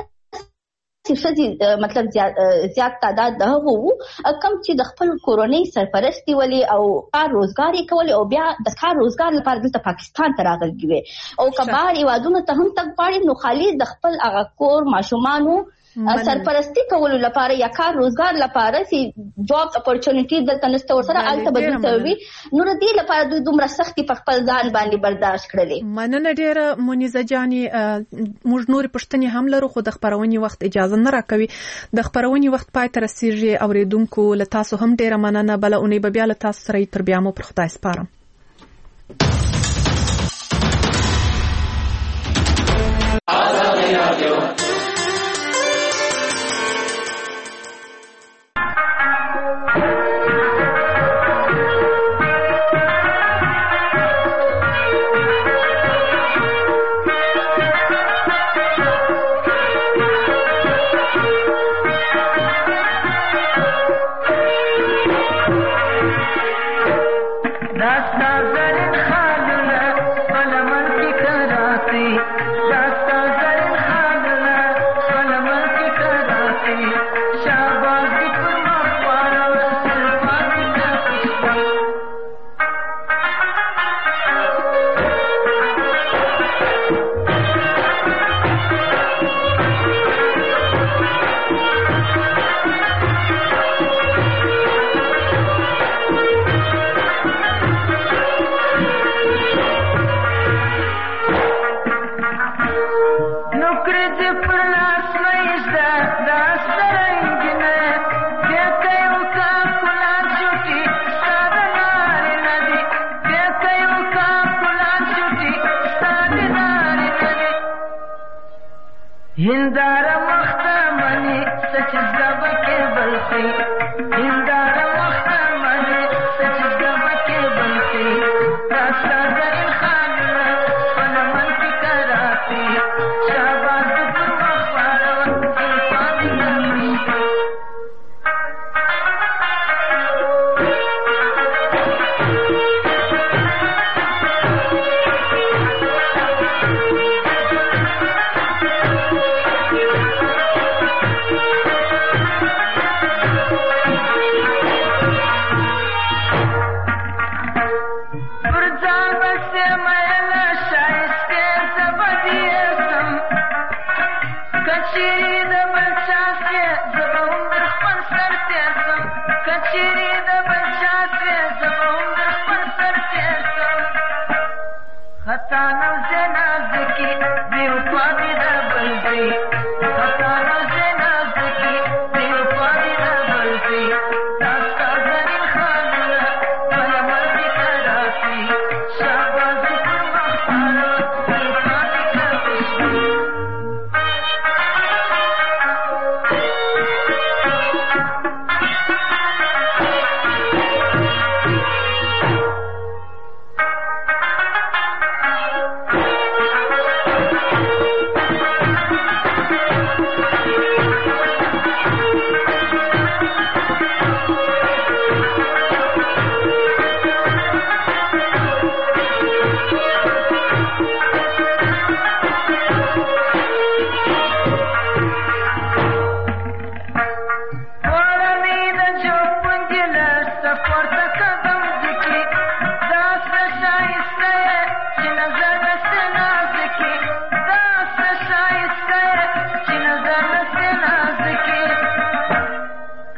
کې چې شذي مطلب زیات تعداد ده وو کم چې د خپل کورنۍ سرپرستی ولي او کار روزګار کوي او بیا د کار روزګار لپاره دلته پاکستان ته راغلي وي او کبار ایوادونو ته هم تک پاړي نو خالي د خپل هغه کور ماشومانو سرپرستی کولو لپاره یا کار روزګار لپاره چې جاب اپورچونټی دلته نشته ورسره الته بدل کوي نو د دې لپاره دوی دومره سختي په خپل ځان باندې برداشت کړلې. مننه ډیره مونیزه جاني. موږ نور پښتني هم لرو خو د خبرونې وخت اجازه نه راکوي. د خبرونې وخت پای ته رسیږي. اوریدونکو له تاسو هم ډیره مننه. بل اونۍ به بیا له تاسو سره تر بیا مو پر خدای سپارم.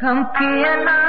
هم کینا